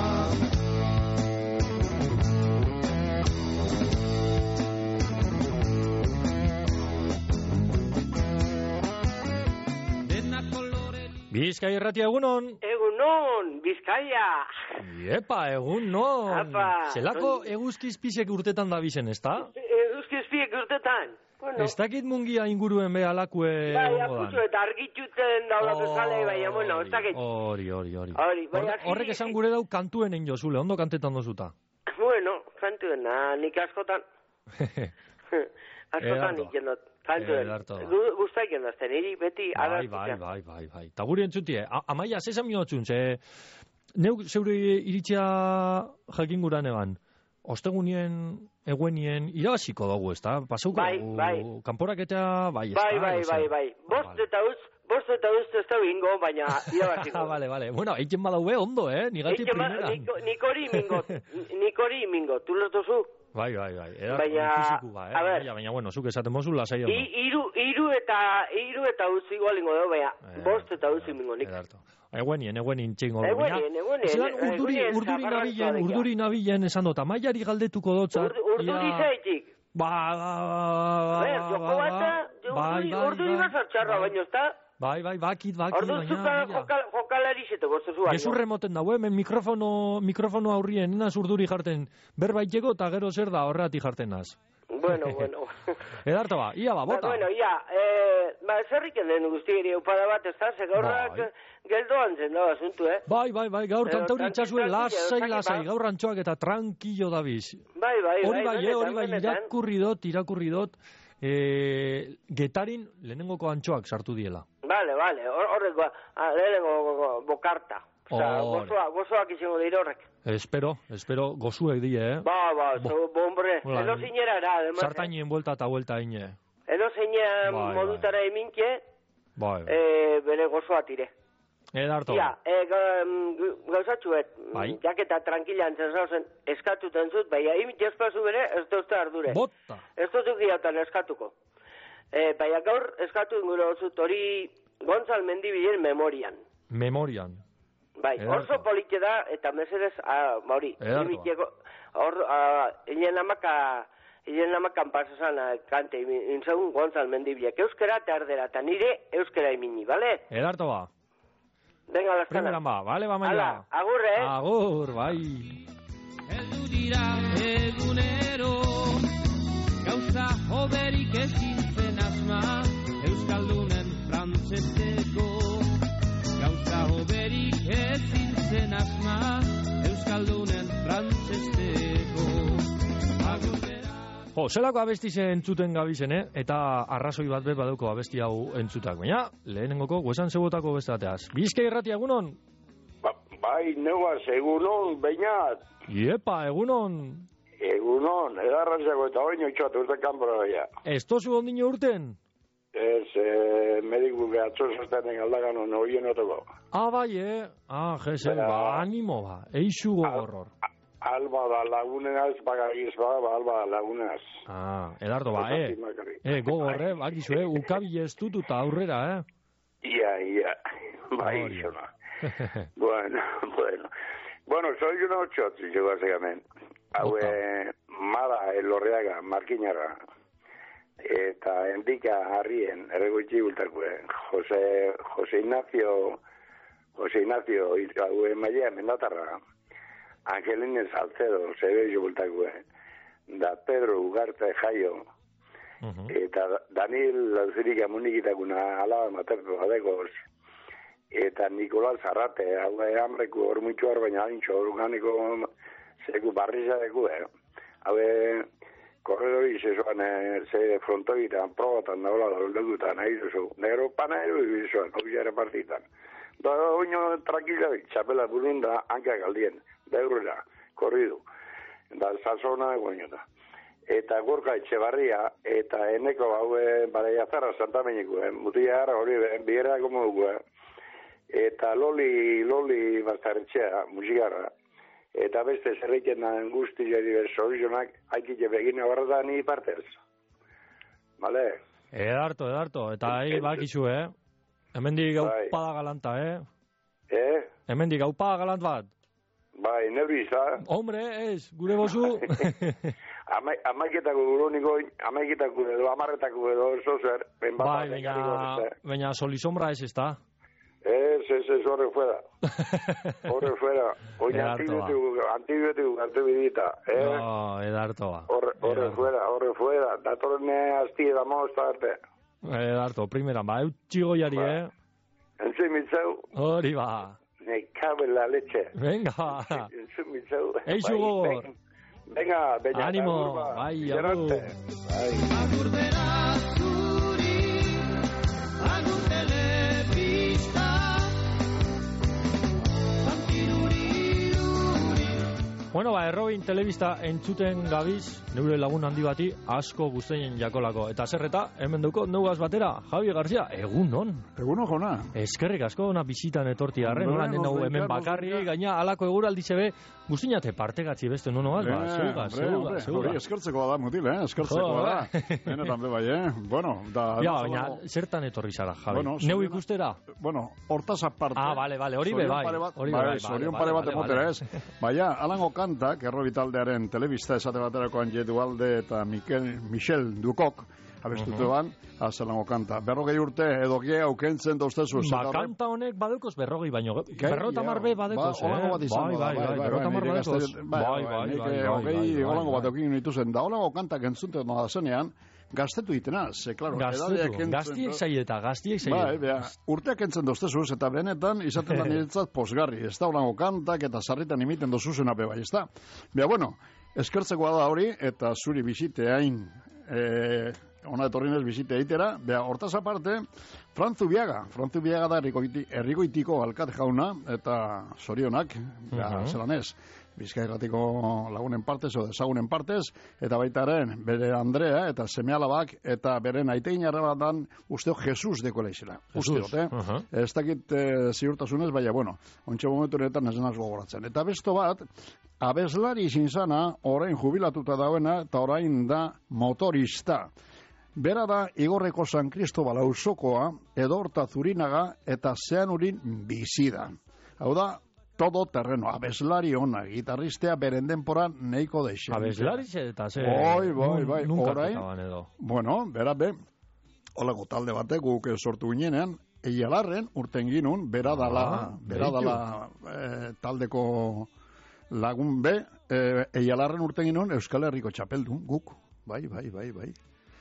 Bizkaia irratia egunon. Egunon, Bizkaia. Iepa, egunon. Apa. Zelako eguzkizpizek urtetan da bizen, ezta? Eguzkizpizek urtetan. Bueno. Ez dakit mungia inguruen beha lakue... Bai, aputxo eta argitxutzen daula bezale, baina, bueno, ez dakit. Hori, hori, hori. Hori, horrek esan gure dau kantuen egin jozule, ondo kantetan dozuta. Bueno, kantuen, nah, nik askotan. Askotan nik jendot. Kantuen. Guztaik jendazten, iri beti... Bai, bai, bai, bai, bai. Ta guri entzutie, amaia, zesan miotzun, ze... Neuk zeure iritsia jakin guran egan. Ostegunien, eguenien, irabaziko dugu, ez da? Pasauko, bai, bai. Kanporaketa, bai, ez da? Bai, bai, bai, bai. Bost eta uz, bost eta uz ez da bingo, baina irabaziko. Vale, vale. Bueno, eiken badaue ondo, eh? Nigati primera. Nikori mingo, nikori mingo, tu lotozu? Bai, bai, bai. Era baina, ba, eh? baina, baina, bueno, zuk esaten mozu lasai ondo. Iru, iru eta, iru eta uz igualingo dugu, baina, eh, bost eta uz mingo nik. Edarto. Eguenien, eguenien txingo. Eguenien, eguenien. Zelan urduri, urduri nabilen, urduri nabilen esan dut, amaiari galdetuko dotzat. Urduri zeitik? Ba, ba, ba, ba, joko bat, urduri bazartxarra baino, ez da? Bai, bai, bakit, bakit, baina... Ordu zuka jokalari zeto goztezu baino. Gezurre moten dago, hemen mikrofono, mikrofono aurrien, naz urduri jarten, berbaiteko eta gero zer da horreati jarten naz. Bueno, bueno. Edarto ba, ia ba, bota. Ba, bueno, ia, eh, ba, zerriken den guztigeri upada bat, ez da, ze gaurrak bai. Geldoan zen da, asuntu, eh? Bai, bai, bai, gaur kantauri itxasue, lasai, lasai, gaur antxoak eta tranquillo dabiz. Bai, bai, hori bai, bai, hori bai, irakurri dot, irakurri dot, eh, Getarin lehenengoko antxoak sartu diela. Vale, vale, horrek, lehenengo bokarta. Osa, gozoa, gozoak izango dira horrek. Espero, espero, gozuek die, eh? Ba, ba, bo, hombre, edo zinera era, además. Sartainien vuelta eta vuelta ine. Edo zeinean modutara eminke, bai. eh, bere gozoa tire. Edarto. Ja, eh, gauzatxuet, bai. jaketa tranquilan zenzauzen eskatuten zut, baina imit espazu bere, ez dozte ardure. Bota. Ez dozuk diatan eskatuko. Eh, baina gaur eskatu inguro zut hori Gontzal Mendibilen memorian. Memorian. Bai, oso polite da, eta mesedez, ah, hori, imiteko, hor, hinen amaka, hinen amakan pasasan kante, intzagun Gontzal Mendibilek, euskera eta erdera, eta nire euskera imini, bale? Edarto ba. Venga, lastana. Primeran ba, bale, ba, maila. Hala, agur, eh? Agur, bai. Eldu dira egunero, gauza hoberik ezin zen. asma, Euskaldunen frantzesteko. Gauza hoberik ezin zen asma, Euskaldunen frantzesteko. Jo, zelako abesti zen entzuten gabizen, eh? Eta arrazoi bat be badauko abesti hau entzutak. Baina, lehenengoko guesan zebotako beste bateaz. Bizkai irratia, egunon? Ba, bai, neuaz, egunon, bainat. Iepa, egunon. Egunon, edarrazako eta hori nioitxoat urte kanpora gaia. Ez tozu ondino urten? Ez, eh, mediku gehatzo zaztenen aldagan hon horien otoko. Ah, bai, eh? Ah, jese, ba, animo, ba. Eixu gogorror. Alba da lagunenaz, bagagiz ba, ba, alba da lagunenaz. Ah, edarto, ba, eh? Eh, gogorre, bakizu, eh? Ukabile ez dututa aurrera, eh? Ia, ia, bai, xona. Bueno, bueno. Bueno, soy uno txotzi, jo, básicamente. Hau, eh, Mada, Elorreaga, Markinara, eta Endika Harrien, erregoitzi gultako, eh? Jose, Jose Ignacio, Jose Ignacio, hau, Maia, Mendatarra, Angelines Salcedo, zebe jo bultako, eh? Da Pedro Ugarte Jaio, uh-huh. Eta Daniel Lauzirik amunikitakuna alaba matertu adekoz, eta Nikolal Zarrate, hau hamreko hor muitu hor, baina haintxo hor ganiko zeku barriza deku, eh? Hau korredori zezuan, eh, ze frontoitan, probatan daula da uldegutan, nahi duzu, negro panero ibizuan, hau jare partitan. Da, oino tranquila, txapela burunda, hankak aldien. Beurrera, korridu. Da, sazona egoen da. Eta gorka Etxebarria, eta eneko haue, bada jazarra santameniko, eh? Mutia gara hori, bihera como dugu, eh? Eta Loli, Loli Bastarretxea, musikarra. Eta beste zerreiten guzti jari bezorizonak, haikite begine horretan ni partez. Vale? Edarto, edarto. Eta ahi bakizu, eh? Hemendik gaupada galanta, eh? Eh? Hemendik gaupada galant bat. Bai, nebriza. Hombre, ez, gure bozu. Ama, amaiketako guroniko, amaiketako edo, amarretako edo, zozer. Bai, baina, baina solisombra ez ez da. Ez, ez, ez, horre fuera. Horre fuera. Oina antibiotiko, antibiotiko, hartu bidita. Eh? No, edarto ba. Horre, horre fuera, horre fuera. Datorne asti edamos arte. Edarto, primeran, ba, eutxigoiari, ba. Eh? Entzui mitzeu. Hori ba. Me cabe la leche. Venga. Eixo gogor. Venga, bella. Ánimo. Bai, agur. Agur bera zuri, agur telebista, Bueno, ba, errobin telebista entzuten gabiz, neure lagun handi bati asko guztien jakolako. Eta zerreta, hemen duko, neugaz batera, Javi Garzia, egunon. Egunon, jona. Eskerrik asko, ona bizitan etorti arren, ona nena hemen bakarri, gaina alako eguraldi zebe, guztiñate partegatzi beste nuno bat, ba, zeuga, zeuga, zeuga. Hori, eskertzeko da, mutil, eh, eskertzeko da. Benetan be bai, eh. Bueno, da... Ja, baina, zertan etorri zara, Javi? Neu ikustera? Bueno, hortaz aparte. Ah, bale, bale, hori be bai. Hori be bai, zorion pare bat emotera, ez. Baina, alango kantak, errobitaldearen telebista esate baterako Anje Dualde eta Mikel, Michel Dukok, abestutu ban, uh-huh. azelango kanta. Berrogei urte edo gie aukentzen dauztezu. Ba, kanta honek badeukos berrogei baino. Berrota marbe badeukos, eh? Bai, bai, bai, berrota marbe badeukos. Bai, bai, bai. Hogei, holango badeukin nituzen. Da, holango kantak entzunten da zenean, gaztetu itenaz, e, klaro. Gaztetu, gaztiek zaieta, gaztiek zaieta. Bai, beha, urteak entzen doztezuz, eta benetan, izaten da niretzat posgarri, ez da holango kantak, eta sarritan imiten dozuzena be bai, ez da. Beha, bueno, eskertzekoa da hori, eta zuri bizite hain, e, ona etorrinez bizite eitera, beha, hortaz aparte, Frantzu Biaga, Frantzu Biaga da errikoitiko alkat jauna, eta zorionak, beha, uh-huh. zelanez, Bizkairratiko lagunen partez, o desagunen partez, eta baitaren bere Andrea, eta semealabak, eta beren aitein arrebatan, usteo Jesus dekoela izela. Usteot, eh? Uh-huh. Ez dakit e, ziurtasunez, baina, bueno, ontsa momentu honetan ez naz gogoratzen. Eta besto bat, abeslari izin zana, orain jubilatuta dauena, eta orain da motorista. Bera da, Igorreko San Cristobal auzokoa, edo horta Zurinaga, eta Zeanurin bizida. Hau da, todo terreno, abeslari ona, gitarristea beren denporan neiko deixen. Abeslari eta ze... Bai, bai, bai, nunca orain, edo. Bueno, bera be, olako talde batek guk sortu ginenean, eialarren urten ginun, bera dala, ah, bera dala eh, taldeko lagun be, eh, eialarren urten ginun Euskal Herriko txapeldun, guk, bai, bai, bai, bai.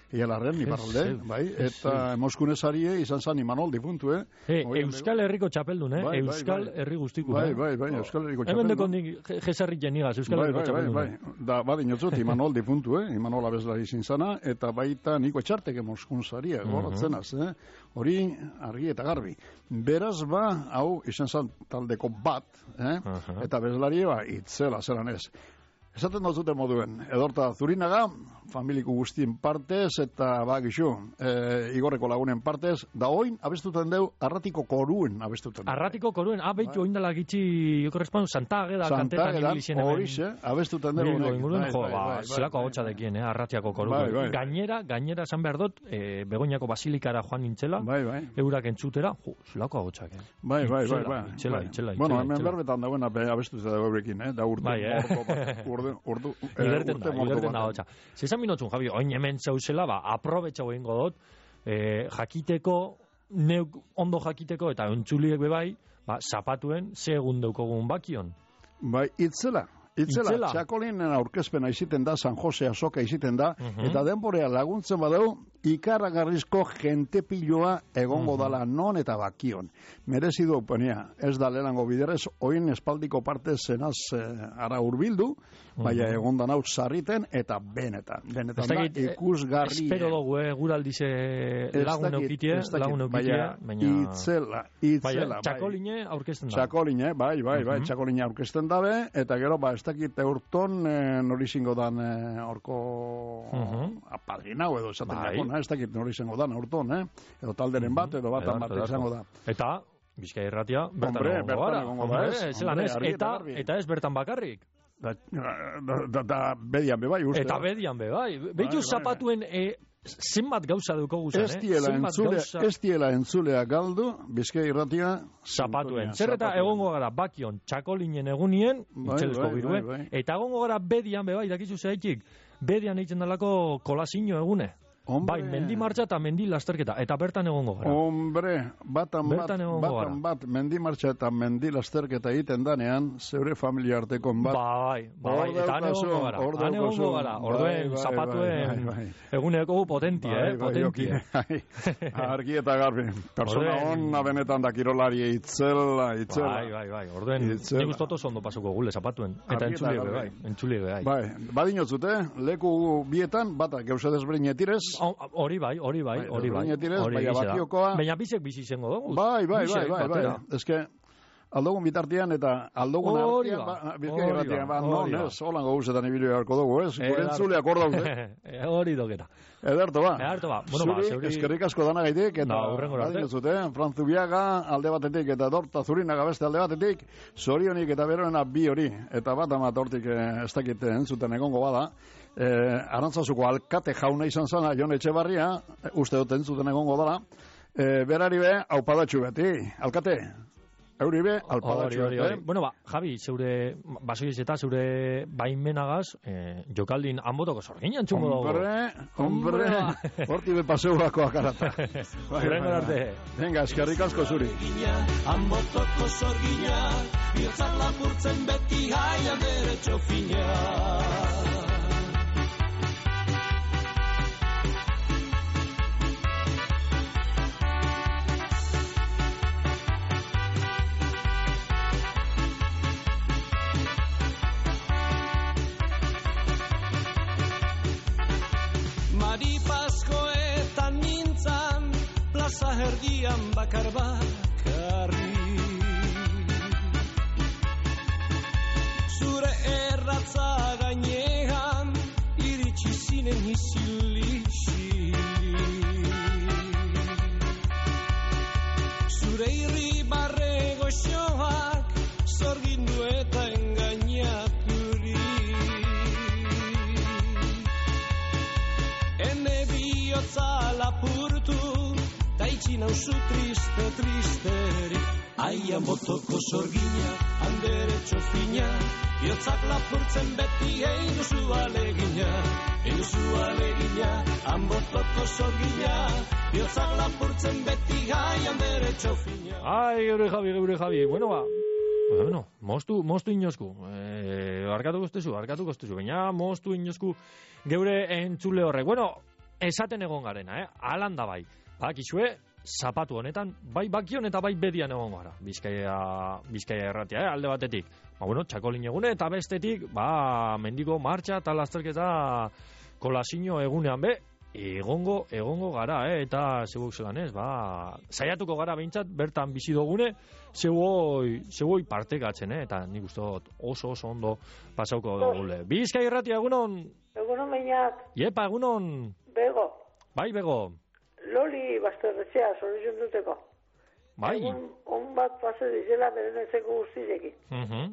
Ialarren, iparralde, bai, eta Moskunesarie izan zan Imanol difuntu, eh? E, Euskal Herriko txapeldun, eh? Bai, bai, Euskal bai. Herri guztiku, Bai, eh? bai, bai, Euskal Herriko Hemen txapeldun. dekondik jesarrik jenigaz, Euskal Bai, Herriko bai, bai, txapeldun. bai. Da, badin jotzut, Imanol difuntu, eh? Imanol abeslari izin zana, eta baita Niko Etxarteke Moskunesaria, Mhm. goratzenaz, eh? Hori argi eta garbi. Beraz ba, hau izan zan taldeko bat, eh? Eta abeslaria ba, itzela zelan ez. Esaten dut zuten moduen, edorta Zurinaga, familiko guztien partez, eta ba, gixu, e, Igorreko lagunen partez, da oin abestuten deu, Arratiko koruen abestuten. Arratiko koruen, ah, behitu oindala gitxi, jokorrespan, Santa Ageda kantetan ibilizien hemen. Horixe, abestuten deu. Bilbo inguruen, Bai, jo, bai, ba, bai, bai, zelako bai. agotxa dekien, eh, Arratiako koru. Bai, bai. Gainera, gainera esan behar dut, eh, Begoñako basilikara joan nintzela, bai, bai. eurak entzutera, jo, zelako agotxak, eh. Bai, bai, bai, Itxela, bai. itxela, bai. itxela, Bueno, itxela, hemen itxela. berbetan dagoen abestute dago eurekin, eh? Da urte, Bai, eh? mordo bat, urdu, urdu, eh, Igerten urte da, mordo igerten da bat. hotxa. Zezan minotzun, Javi, oin hemen zauzela, ba, aprobetxa egingo dut, eh, jakiteko, neuk ondo jakiteko, eta entzuliek bebai, ba, zapatuen, ze egun daukogun bakion. Bai, itzela. Itzela, Itzela. Txakolinen aurkezpena iziten da, San Jose azoka iziten da, Mhm. eta denborea laguntzen badeu, ikaragarrizko jentepiloa egongo Mhm. dala non eta bakion. Merezi du openia, ez da lehenango biderrez, oin espaldiko parte zenaz eh, ara urbildu, baina Mhm. egondan hau sarriten eta benetan. Benetan Ez da, dakit, eh, ikusgarri. Espero dugu, eh, guraldize Ez lagun dakit, eukitie, ez dakit, lagun eukitie, baina baina... itzela, itzela, Baina, bai. txakoline aurkezten da. Txakoline, bai, bai, bai, Mhm. txakoline aurkezten dabe, eta gero, ba, ez dakit eurton e, nori zingo dan e, orko Mhm. apadrinau edo esaten Bai. jakona, ez dakit nori zingo dan eurton, eh? Edo talderen bat, edo bat Edarto, bat edarto. izango da. Eta, Bizkai Irratia, bertan Hombre, egongo bertan gara. egongo da, Hombre, ez? zelan Hombre, ez, argi eta eta, garbi. eta ez bertan bakarrik. Da, da, da, da bedian bebai, uste. Eta bedian be, bai. Behitu bai, bai. zapatuen e, zenbat gauza dukogu zen, Ez eh? diela Zenbat entzulea, gauza ez diela entzulea galdu, Bizkai Irratia zapatuen. sintonia, Zer eta zapatuen. egongo gara bakion txakolinen egunien, Bai, itxelezko bai, biruen, bai, bai. eta egongo gara bedian be, bai, dakizu zehaitik, bedian eitzen dalako kolazio egune. Hombre. Bai, mendi martxa eta mendi lasterketa, eta bertan egongo gara. Hombre, batan bat, Bertan egongo batan bat, mendi martxa eta mendi lasterketa egiten danean, zeure familia artekon bat. Bai, bai, Hor eta han daukazu, egongo gara, hor han egongo daukazu. gara, Bai, orduen bai, zapatuen bai, bai. eguneko potentia, Bai, eh, bai, potentia. joki. Argi eta garbi. Persona Orduen- onna benetan da kirolari itzela, itzela. Bai, bai, bai, orduen, Itzela. nik ustoto ondo pasuko gule zapatuen. Eta Argi eta entzulie be, garbi. bai, entzulie be, bai. Bai, badinotzute, leku bietan, bata, gauza desbreinetirez. Hori bai, hori bai, hori bai. desbreinetirez, Hori baina egize da. bakiokoa. Baina bizek bizi izango dugu. Bai, bai, bai, Bizek bai, bai. batera. Eske, aldogun bitartean eta aldogun Hori artean, ba, ba, hori Bizkai irratian, ba, ba, non hori ba. ez, holango guzetan ibili beharko dugu, ez? Gure Eder- entzuleak hor daude. Eh, Hori dogera. Ederto ba. Ederto ba. Bueno, ba, Zuri, zeuri- eskerrik asko dana gaitik, eta Na, hurrengora arte. badinozute, Fran Zubiaga alde batetik, eta Dorta Zurinaga beste alde batetik, zorionik eta beroena bi hori, eta bat amat hortik eh, ez dakit entzuten egongo bada, eh, Arantzazuko alkate jauna izan zana, Jon Etxebarria, eh, uste dut entzuten egongo dala, eh, berari be, aupadatxu beti, alkate, euri be, Hori, aupadatxu hori, beti. hori. Bueno, ba, Javi, zeure, basoiz eta zeure baimenagaz, eh, jokaldin hanbotoko zorgina entzungo dugu. Hombre, hombre, Hombre. horti be paseurako akarata. Hurrengora arte. Venga, eskerrik asko zuri. Anbotoko sorgina, biotzak lapurtzen beti haia bere txofina. Maripaskoetan nintzan, plaza erdian bakar bakarri. Zure erratza gainean, iritsi zinen isilixi. Zure irribarre goxoak, zorgindu eta engainaturi. Ene bihotza lapurtu, ta itxi nauzu triste, tristeri. Aian botoko zorgina, handere txofina, bihotzak lapurtzen beti egin duzu alegina. Egin duzu alegina, han botoko zorgina, bihotzak lapurtzen beti aian bere txofina. Ai, geure Javi, geure Javi. Bueno, ba, bueno, mostu, mostu inozku. Eh, arkatu goztezu, arkatu goztezu. Baina, mostu inozku geure entzule horrek. Bueno, esaten egon garena, eh? Alan da bai. Bakizue, zapatu honetan, bai bakion eta bai bedian egon gara. Bizkaia, Bizkaia erratia, eh? Alde batetik. Ba, bueno, txakolin egune eta bestetik, ba, mendiko martxa eta lasterketa kolazio egunean be, egongo, egongo gara, eh? Eta zebuk zelan ez, ba, saiatuko gara behintzat, bertan bizi dugune, zeboi, zeboi partekatzen, eh? Eta nik uste dut oso oso ondo pasauko dugule. Bizkaia erratia, egunon? Egunon meinak. Iepa, egunon? Bego. Bai, Bego. Loli basterretxea, soluzun duteko. Bai. Egun on bat pase dizela berenezeko guztizekin. Uh -huh.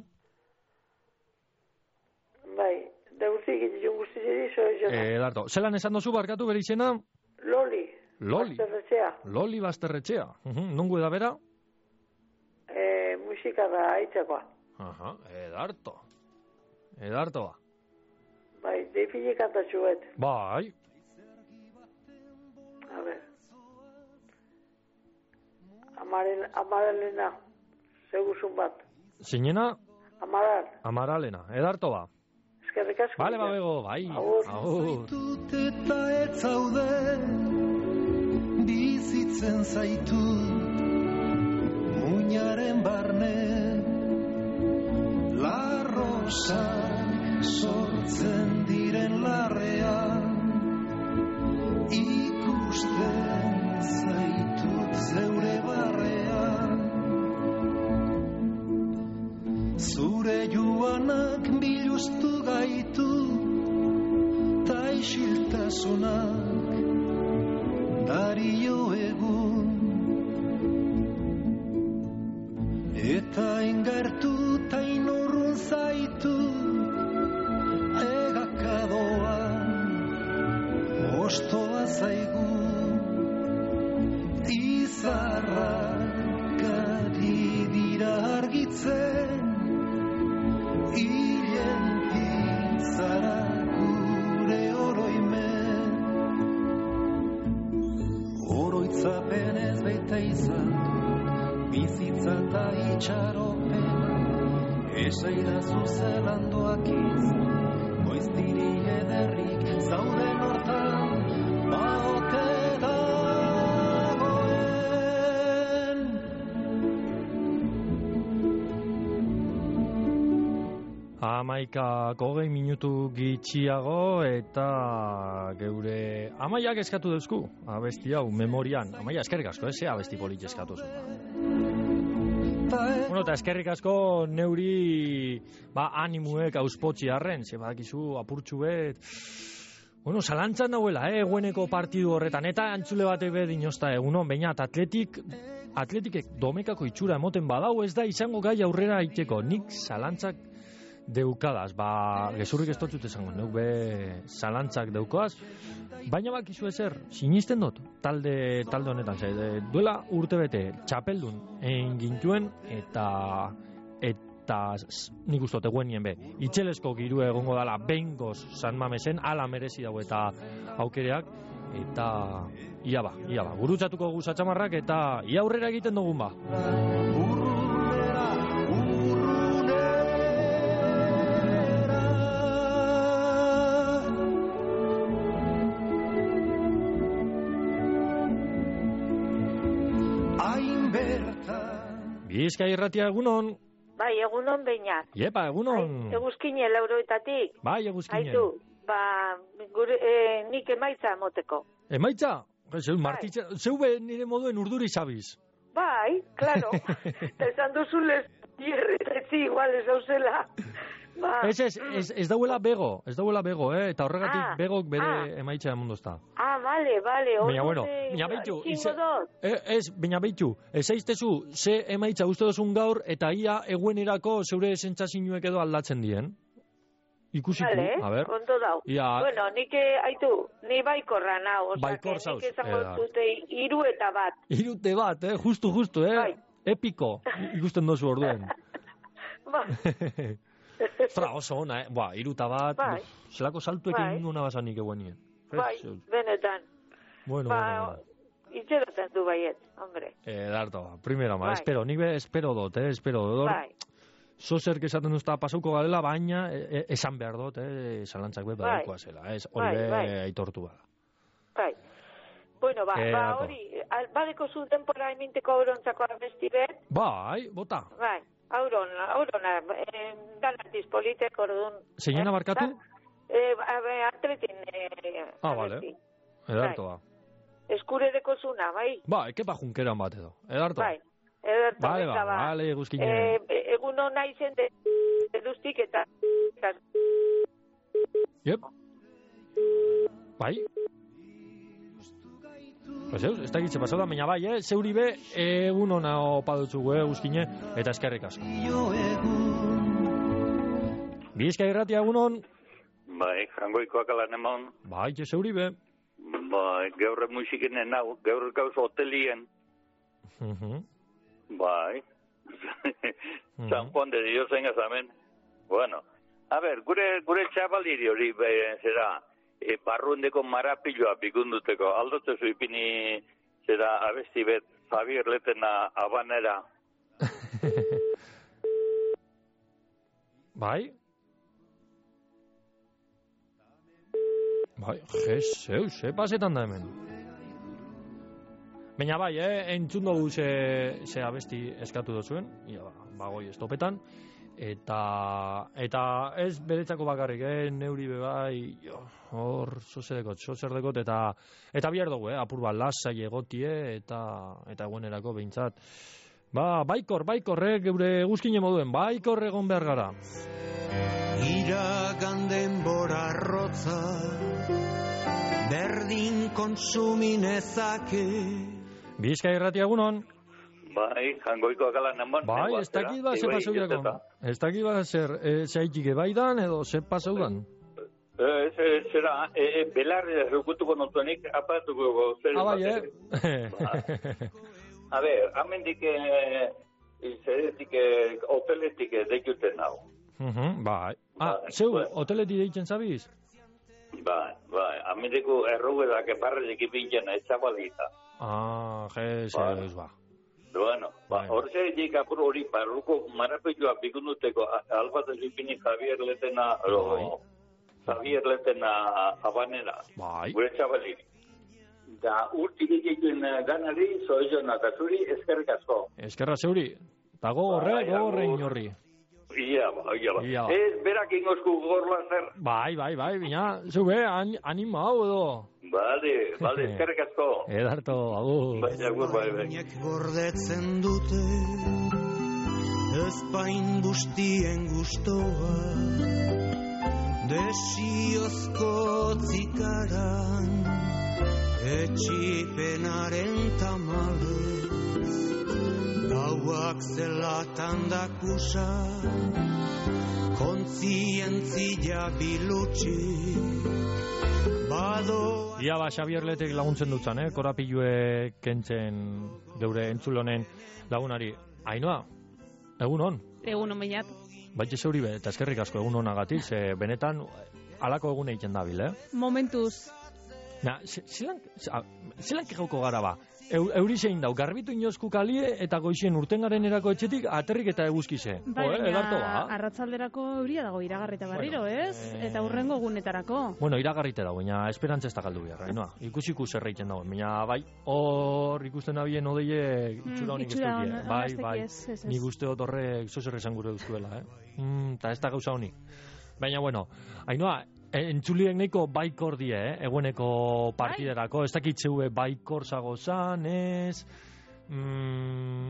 Bai, da guztizekin ditun guztizeri soluzun. Eh, Darto, zelan esan dozu barkatu bere izena? Loli. Loli. Basterretxea. Loli basterretxea. Uh -huh. Nungu eda bera? Eh, musika da aitzakoa. Aha, edarto. Edarto ba. Bai, defini kantatxu bet. Bai. A ver. Amaren, amaralena, seguzun bat. Zinena? Amaral. Amaralena, edarto ba. Eskerrik asko. Bale, ba, Bego, bai. Agur. Agur. Eta ez zaude bizitzen zaitu muinaren barne larrosak sortzen diren larrean ikusten zaitut zeure barrean zure joanak biluztu gaitu ta isiltasunak dario egun eta ingertu ta inurrun zaitu egakadoan ostoa zaigu izarrak ari dira argitzen hilen pintzara gure oroimen oroitzapen ez baita izan bizitza eta itxaropena esaidazu zelandoak izan goiztiri ederrik zauden hortan baote dagoen Amaika kogei minutu gitxiago eta geure amaiak eskatu dezku abesti hau memorian. Amaia eskerrik asko, ez? Abesti polit eskatu zu. Bueno, eta eskerrik asko neuri ba, animuek auspotzi arren, ze badakizu apurtxu bet. Bueno, zalantzan dauela, eh, egueneko partidu horretan, eta antzule batek be dinozta egunon, bainat atletik, atletikek domekako itxura emoten badau, ez da izango gai aurrera aiteko, nik zalantzak deukadaz, ba, gezurrik ez totzut esango, neuk be zalantzak deukoaz, baina bakizu ezer, sinisten dut, talde, talde honetan, ze, duela urte bete, txapeldun, egin gintuen, eta, eta nik ustot eguenien be, itxelesko giru egongo dala, behingoz San Mamesen, ala merezi dago eta aukereak, eta ia ba, ia ba, gurutzatuko guzatxamarrak, eta ia aurrera egiten dugun ba. Bizkai irratia egunon. Bai, egunon beinat. Iepa, egunon. Eguzkine lauroetatik. Bai, eguzkine. Aitu, ba, gure, e, nik emaitza emoteko. Emaitza? Zeu, martitza, zeu be nire moduen urduri zabiz. Bai, claro. Esan duzulez, etzi igual ez dauzela. Ba. Ez, ez, ez, ez dauela bego, ez dauela bego, eh? Eta horregatik ah, begok bere ah. emaitza emondozta. Ah, vale, vale. Baina, bueno, baina behitu. Ez, baina behitu. Ez aiztezu, ze emaitza uste dozun gaur, eta ia eguenerako zeure sentsazioek edo aldatzen dien. Ikusiku, vale, a ber. ondo dau. Ia, bueno, nik haitu, ni baikorra nao. Osa, baikor zauz. Nik esango dute hiru eta bat. Irute bat, eh? Justu, justu, eh? Bai. Epiko, ikusten dozu orduen. Ba. Ostra, oso ona, eh? Ba, iruta bat, bai. zelako saltuek bai. egin nuna basanik eguenien. Bai, benetan. Bueno, ba, bueno, bueno. Itxeroten du baiet, hombre. Eh, darto, primera ma, bai. espero, nik be, espero dut, eh, espero dut. Bai. Zozer esaten duzta pasauko garela, baina e, esan behar dut, eh, zalantzak be, bai. badaukoa zela, ez, hori bai, be, bai. aitortu bada. Bai. Bueno, ba, Eh, ba dako. hori, al- badeko zu denpora eminteko aurontzako abesti bet, Bai, bota. bai, auron, aurona, eh, danatiz politek, orduan. Zeinena barkatu? Eh, a be, atletin, eh, Ah, vale. abesti. Edarto ba. Eskurereko zuna, bai? Ba, ekepa junkeran bat edo. Edarto. Bai. Ederto, Vale, venga, ba, vale, guzkine. Eh, egun hona izen de, eduztik eta... Yep. Bai. Pues eus, ez dakitze pasada, baina bai, eh? Zeuri be, egun hona opa dutzugu, eh, guzkine, eta eskerrik asko. Bizkai irratia egun hon. Bai, jangoikoak alan emon. Bai, je zeuri be. Bai, gaur musikenen hau, gaur gauz hotelien. Mhm. Bai. San Juan de Dios en azamen. Bueno, a ver, gure, gure txabaliri hori, be, zera, e, barruendeko marapilloa bikunduteko, aldote zu ipini, zera, abesti bet, Javier Letena abanera. Bai. Bai, jeseu, ze pasetan da hemen. Baina bai, eh, entzun dugu ze, ze abesti eskatu duzuen, ia ba, bagoi estopetan, eta eta ez beretzako bakarrik, eh, neuri be bai, jo, hor, zozerdekot, zozerdekot, eta eta bihar dugu, eh, apur bat lasai egotie, eta eta egunerako behintzat. Ba, baikor, baikorrek geure eguzkine moduen, baikor egon behar gara. Iragan denbora rotza berdin konsuminezake. Bizkai irratia egunon. Bai, jangoikoak alan emon. Bai, ez dakit ba ze pasau dako. Ez dakit ba zer, e, zaitike baidan edo ze pasau dan. Eh, ze- zera, e, e, belarri errukutuko notuenik, apatuko zer. Ah, bai, eh? A ber, amendik, eh, zeretik, eh, hoteletik eh, deikuten hau. Mhm, bai. Ah, zeu, hoteleti deitzen zabiz? Bai, bai, amendiko errugedak eparretik ipintzen etxabalita. Ah, jesez, ba. Bueno, ba, horze dik apur hori barruko marapilloa bikunduteko albat ez ipini Javier Letena, o, Javier Letena abanera. Bai. Gure txabalit. Da urtik egiten ganari, zoizona eta zuri eskerrik asko. Eskerra zeuri. Ta gogorre, Bai, gogorre agur. inorri. Ia ba, ia ba. Ia ba. Ez berak ingozku gorla zer. Bai, bai, bai, bina, zeu be, an, anima hau edo. Bale, bale, eskerrik asko. Edarto, agur. Bai, agur, bai, bai. Gordetzen dute ezpain bustien gustoa desiozko zikaran etxipenaren tamalez gauak zelatan dakusa kontzientzia bilutsi bado. Ia ba, Xabier Letek laguntzen dutzan, eh? Korapilue kentzen geure entzulonen lagunari. Ainoa, egun hon. Egun hon bainat. Baitxe zeuri be, eta eskerrik asko egun honagatik, ze benetan alako egun egiten dabil, eh? Momentuz. Na, zelan, zelan kejauko gara ba? Eu, euri zein dau, garbitu inozku kalie eta goixen urtengaren erako etxetik aterrik eta eguzkize. Bai, Jo, eh, edarto ba. arratzalderako euria dago iragarrita barriro, ez? eh, Eta urrengo gunetarako. Bueno, iragarrite dago, baina esperantza ez da galdu behar, no? Ikusiku zerreiten dago, baina bai, hor ikusten abien odeie itxura honik ez itxura dukie. ona- Bai, onasteki bai, ez, ez, ez. nik uste dut horrek zozer esan gure duztuela, eh? Mm, eta ez da gauza honik. Baina, bueno, Ainoa, entzuliek neiko baikor die, eh? Egueneko partiderako, ez dakit zeue baikor zago zan, ez... Mm...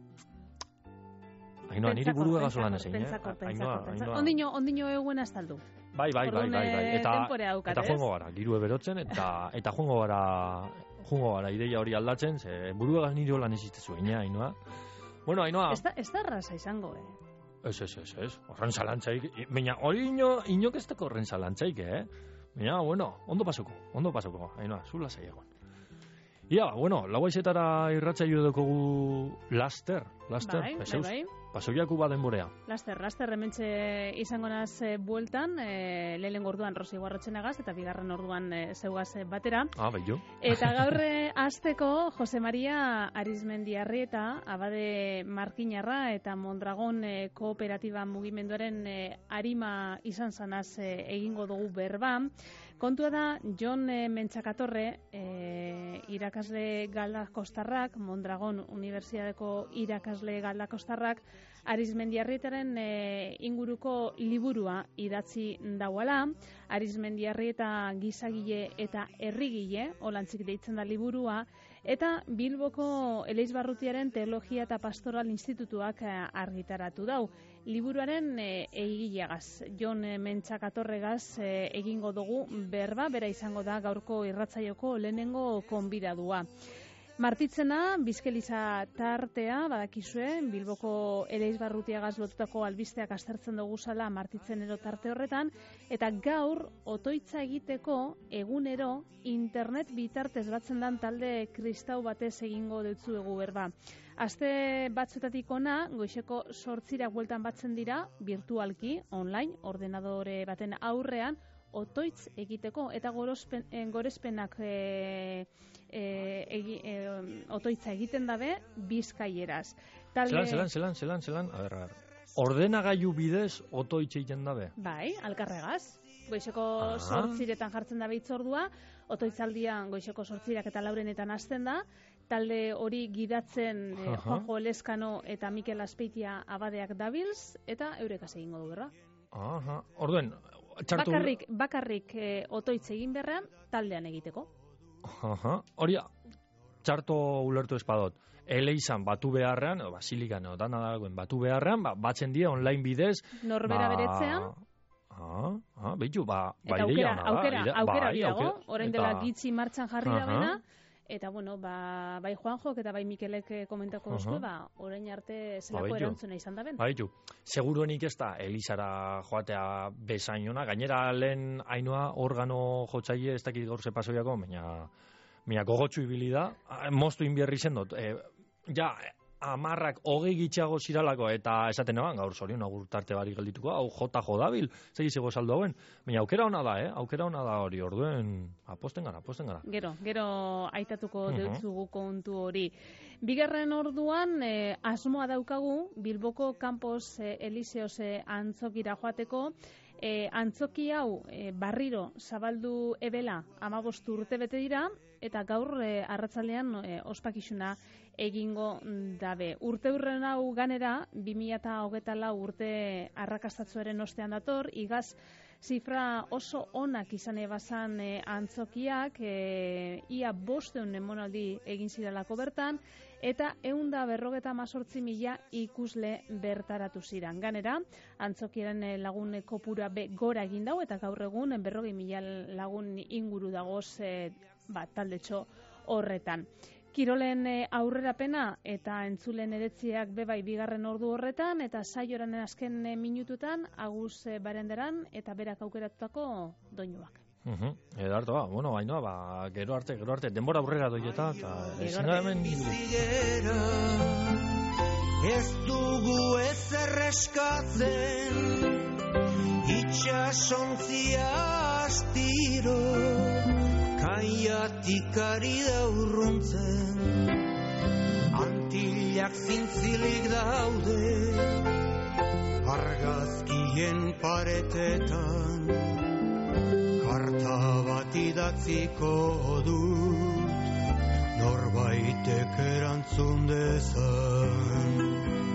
Ainoa, niri burua gazolan ezein, eh? Pentsako, pentsako, Ainoa, pentsako. Ainoa. Ondino, ondino egun astaldu. Bai, bai, bai, bai, bai. Eta, denpore daukat, eta ez? joango gara, giru eberotzen, eta eta joango gara, joango gara, ideia hori aldatzen, ze burua gaz niri holan existezu, ina, Ainoa. Bueno, Ainoa... Ez da, ez da erraza izango, eh? Ez, ez, ez, ez, horren zalantzaik, baina hori ino, inok ez dako horren zalantzaik, eh? Baina, bueno, ondo pasoko, ondo pasoko, Ainoa, zu lasai egon. Ia, bueno, lau aizetara irratzaio dukogu laster, laster, Bai, bai, ezeuz. bai. pasoiaku baden borea. Laster, laster hementxe izango naz e, bueltan, e, lehen orduan Rosi Guarrotxenagaz, eta bigarren orduan e, zeugaz batera. Ah, behitu. Eta gaur hasteko Jose Maria Arizmendiarrieta, abade Markinarra eta Mondragon e, kooperatiba mugimenduaren e, arima izan zanaz e, egingo dugu berba. Kontua da, Jon e, Mentxakatorre, e, irakasle galdakostarrak, Mondragon Unibertsitateko irakasle galdakostarrak, Arizmendiarrietaren e, inguruko liburua idatzi dauala. Arizmendiarrieta gizagile eta herrigile, holantzik deitzen da liburua, eta Bilboko Eleizbarrutiaren Teologia eta Pastoral Institutuak argitaratu dau. Liburuaren e, egileagaz, Jon Mentxakatorregaz e, egingo dugu berba, bera izango da gaurko irratzaioko lehenengo konbidadua. Martitzena, Bizkeliza tartea, badakizue, Bilboko Eleizbarrutiagaz lotutako albisteak aztertzen dugu zala Martitzenero tarte horretan, eta gaur, otoitza egiteko egunero internet bitartez batzen dan talde kristau batez egingo dutzu dugu berba. Aste batzuetatik ona, goizeko sortzirak bueltan batzen dira, virtualki, online, ordenadore baten aurrean, otoitz egiteko, eta gorospen, gorezpenak e, e, egi, e, otoitza egiten dabe bizkaieraz. Talde... Zelan, zelan, zelan, zelan, a ber, a ber. Ordenagailu bidez otoitz egiten dabe? Bai, alkarregaz. Goizeko ah. sortziretan jartzen dabe itzordua, otoitzaldian goizeko sortzirak eta laurenetan hasten da, talde hori gidatzen eh, Juanjo Elezkano eta Mikel Azpeitia abadeak dabilz, eta eurekaz egingo du berra. Aha, orduen, txartu... Bakarrik, bakarrik e, otoitz egin berrean, taldean egiteko. Aha, hori, txarto ulertu espadot. Eleizan batu beharrean, basilikan, dana dagoen batu beharrean, ba, batzen die online bidez... Norbera ba... beretzean. Ah, ah, behitu, ba, ba eta ideia aukera, aukera, ide, aukera bai, bidago, aukera, orain eta... dela gitzi martxan jarri uh-huh. da bena, eta bueno, ba, bai Juanjok eta bai Mikelek komentako uh-huh. duzko, ba, orain arte zelako ba, erantzuna izan da ben. Ba, behitu, seguruenik ez da Elizara joatea bezainona, gainera lehen hainua organo jotzaile ez dakit gaur zepasoiako, baina, baina gogotxu ibili da, moztu inbierri zendot, e, ja, amarrak hogei gitxago ziralako eta esaten eban, gaur zorion agur tarte bari geldituko, hau jota jodabil, zegizego saldo hauen, baina aukera hona da, eh? Aukera hona da hori, orduen, aposten gara, aposten gara. Gero, gero aitatuko uh-huh. deutzugu kontu hori. Bigarren orduan, eh, asmoa daukagu, Bilboko Campos eh, Eliseos eh, antzokira joateko, eh, antzoki hau eh, barriro zabaldu ebela amabost urte bete dira, eta gaur eh, arratzalean eh, ospakizuna egingo dabe. Urte hurren hau ganera, bi mila hogeita lau urte arrakastatzuaren ostean dator, igaz zifra oso onak izan ebazan e, antzokiak, e, ia bosteun emonaldi egin ziralako bertan, eta eunda berrogeta mazortzi mila ikusle bertaratu ziran. Ganera, antzokiaren lagun kopura be gora egin dau, eta gaur egun berrogei mila lagun inguru dagoz e, ba, taldetxo horretan. Kirolen aurrerapena eta entzulen eretziak bebai bigarren ordu horretan, eta saioran azken minututan Agus Barenderan eta berak aukeratutako doinuak. Uh-huh. Edo hartu, ba, bueno, bainoa, ba, gero arte, gero arte, denbora aurrera doieta, eta ezin da hemen... Ez dugu ezer eskatzen, itxasontzia astiro, kaiatik ari da urruntzen, antillak zintzilik daude, argazkien paretetan, karta bat idatziko dut, norbaitek erantzun dezan.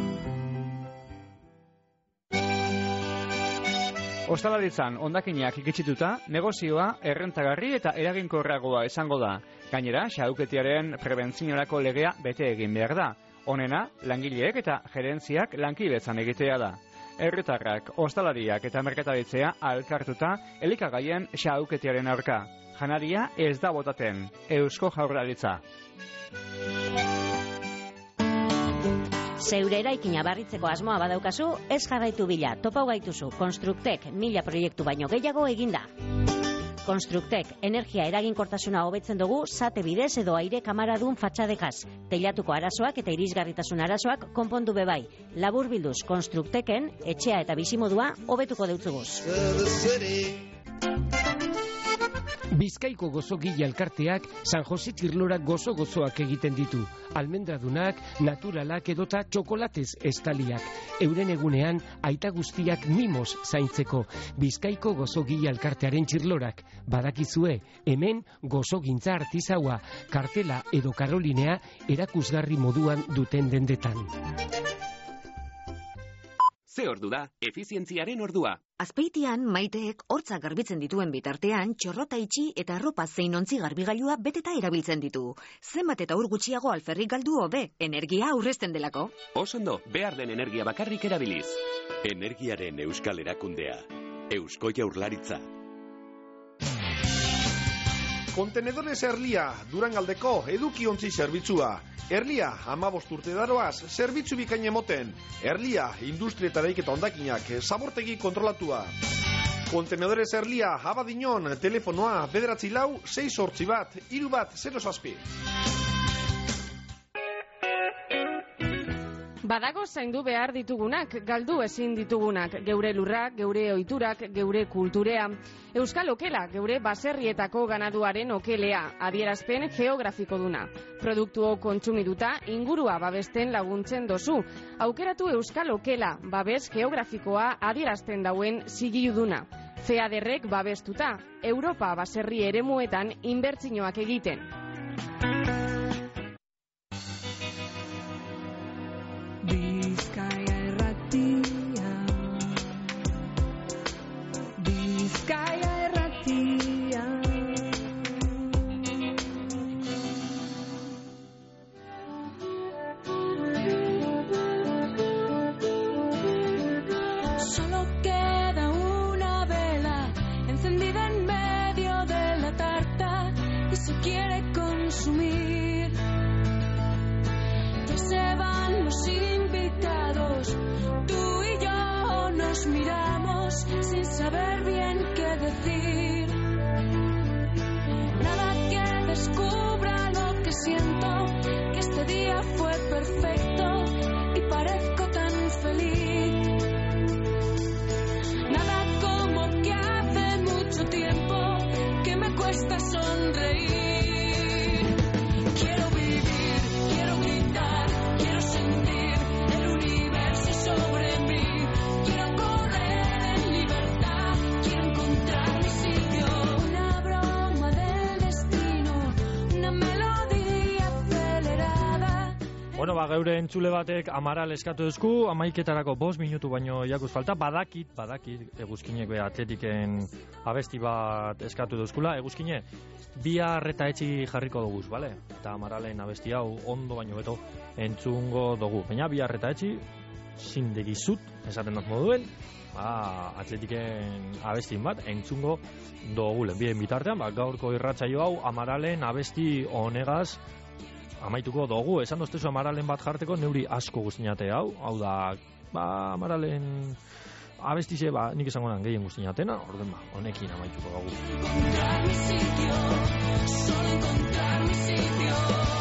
Ostalaritzan hondakinak ikitsituta, negozioa errentagarri eta eraginkorragoa izango da. Gainera, xahuketiaren prebentziorako legea bete egin behar da. Honena, langileek eta gerentziak lankidetzan egitea da. Herritarrak, ostalariak eta merkataritzea alkartuta elikagaien xahuketiaren aurka. Janaria ez da botaten. Eusko Jaurlaritza. Zeure eraikina barritzeko asmoa badaukazu, ez jarraitu bila, topau gaituzu, Konstruktek mila proiektu baino gehiago eginda. Constructek, energia eraginkortasuna hobetzen dugu sate bidez edo aire kamaradun fatxadekaz. Teilatuko arazoak eta irisgarritasun arazoak konpondu bebai. Labur bilduz, Constructeken, etxea eta bizimodua hobetuko deutzuguz. Bizkaiko gozogile elkarteak San Jose Txirlorak gozo-gozoak egiten ditu. Almendradunak, naturalak edota txokolatez estaliak. Euren egunean aita guztiak mimos zaintzeko. Bizkaiko gozogile elkartearen Txirlorak. Badakizue, hemen gozogintza artizaua, kartela edo karolinea erakusgarri moduan duten dendetan. Ze ordu da, efizientziaren ordua. Azpeitian, Maiteek hortzak garbitzen dituen bitartean, txorrota itxi eta arropa zein ontzi garbigailua beteta erabiltzen ditu. Zenbat eta ur gutxiago alferrik galdu hobe, energia aurrezten delako. Osondo, behar den energia bakarrik erabiliz. Energiaren euskal erakundea. Eusko Jaurlaritza. Kontenedores Erlia, Durangaldeko edukiontzi zerbitzua. Erlia, hamabost urte daroaz, zerbitzu bikain emoten. Erlia, industria eta daiketa ondakinak, zabortegi kontrolatua. Kontenedores Erlia, Abadiñon, telefonoa, bederatzi lau, sei sortzi bat, hiru bat, zero zazpi. Badago zaindu behar ditugunak, galdu ezin ditugunak, geure lurrak, geure ohiturak, geure kulturea. Euskal Okela, geure baserrietako ganaduaren okelea, adierazpen geografiko duna. Produktu kontsumiduta, ingurua babesten laguntzen dozu. Aukeratu Euskal Okela, babes geografikoa adierazten dauen zigiluduna. Feaderrek babestuta, Europa baserri eremuetan inbertsioak egiten. Bizkaia erratia, Bizkaia erratia. Solo queda una vela encendida en medio de la tarta y se quiere consumir. Ya se van los invitados, tú y yo nos miramos sin saber bien qué decir. Nada que descubra lo que siento, que este día fue perfecto y parezco tan feliz. Nada como que hace mucho tiempo que me cuesta sonreír. Quiero vivir, quiero gritar, quiero sentir el universo sobre mí. Quiero correr en libertad, quiero encontrar mi sitio. Una broma del destino, una melodía acelerada. Bueno, ba, geure entzule batek Amaral eskatu duzku, amaiketarako bost minutu baino jakuz falta, badakit, badakit, eguzkinek be atletiken abesti bat eskatu duzkula, eguzkine, bihar eta etxi jarriko duguz, bale? Eta Amaralen abesti hau ondo baino beto entzungo dugu. Baina bihar eta etxi, zindegizut, esaten dut moduen, ba, atletiken abestin bat entzungo dugu. Bien bitartean, ba, gaurko irratsaio hau Amaralen abesti honegaz amaituko dugu. Esan doztezu Amaralen bat jarteko, neuri asko guztinate hau, hau da, ba, Amaralen abestize, ba, nik esango nan gehien guztinatena, orden ba, honekin amaituko dugu. Encontrar mi sitio, solo encontrar mi sitio.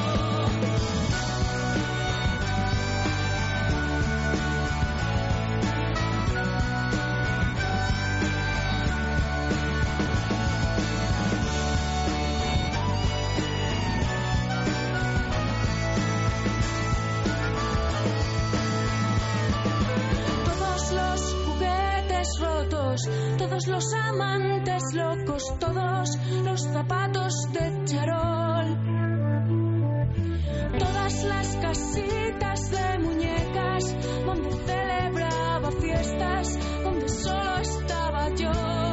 Todos los amantes locos, todos los zapatos de charol, todas las casitas de muñecas donde celebraba fiestas, donde solo estaba yo.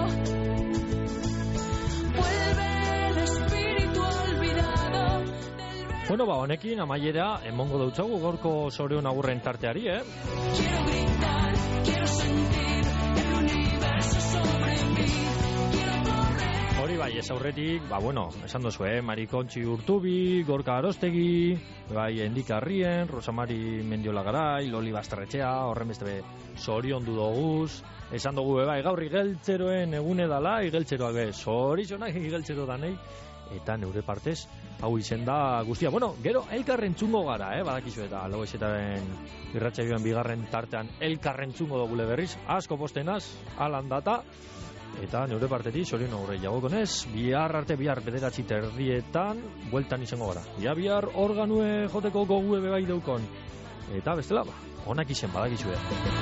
Vuelve el espíritu olvidado. Bueno, ba, honekin amaiera emongo dautzagu gorko Soreon agurren tarteari, eh? Quiero gritar, quiero sentir el universo sobre mí. Quiero correr. Hori hori bai, ez aurretik, ba bueno, esan dozu, eh, Marikontxi Urtubi, Gorka Arostegi, bai, Endikarrien, Rosamari Mendiola Garai, Loli Basterretxea, horren beste be, zorion du doguz, esan dugu, bai, gaur igeltzeroen egune dala, igeltzeroak be, zorizionak igeltzero danei, eta neure partez, hau izen da guztia. Bueno, gero, elkarren txungo gara, eh, badakizu eta lau esetaren irratsaioan bigarren tartean elkarren txungo dugule berriz, asko postenaz, alan data, eta neure partetik, zorion aurre jagokonez, bihar arte bihar bederatzi terdietan, bueltan izango gara. Ia bihar organue joteko gogue bebai deukon. Eta bestela, ba, onak izen badakizue.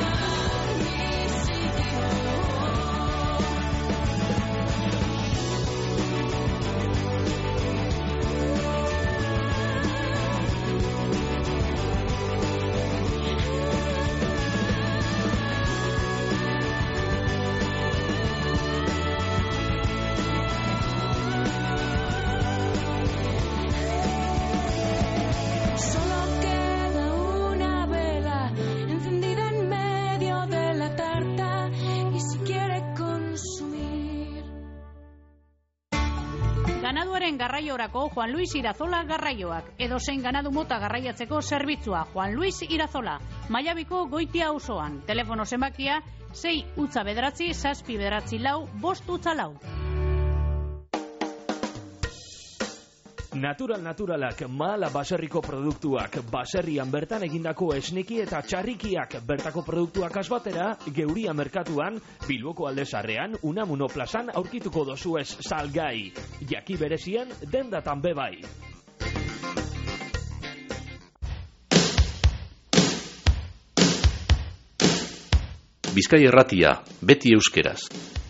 Garraiorako Juan Luis Irazola garraioak, edo zein ganadu mota garraiatzeko zerbitzua Juan Luis Irazola, Maiabiko Goitia auzoan, telefono zenbakia sei utza bederatzi, zazpi bederatzi lau, bost utza lau. Natural naturalak, mahala baserriko produktuak, baserrian bertan egindako esneki eta txarrikiak bertako produktuak asbatera, Geuria merkatuan, Bilboko aldezarrean, Unamuno plazan aurkituko dozuez salgai. Jaki berezien, dendatan bebai. Bizkai Irratia, beti euskeraz.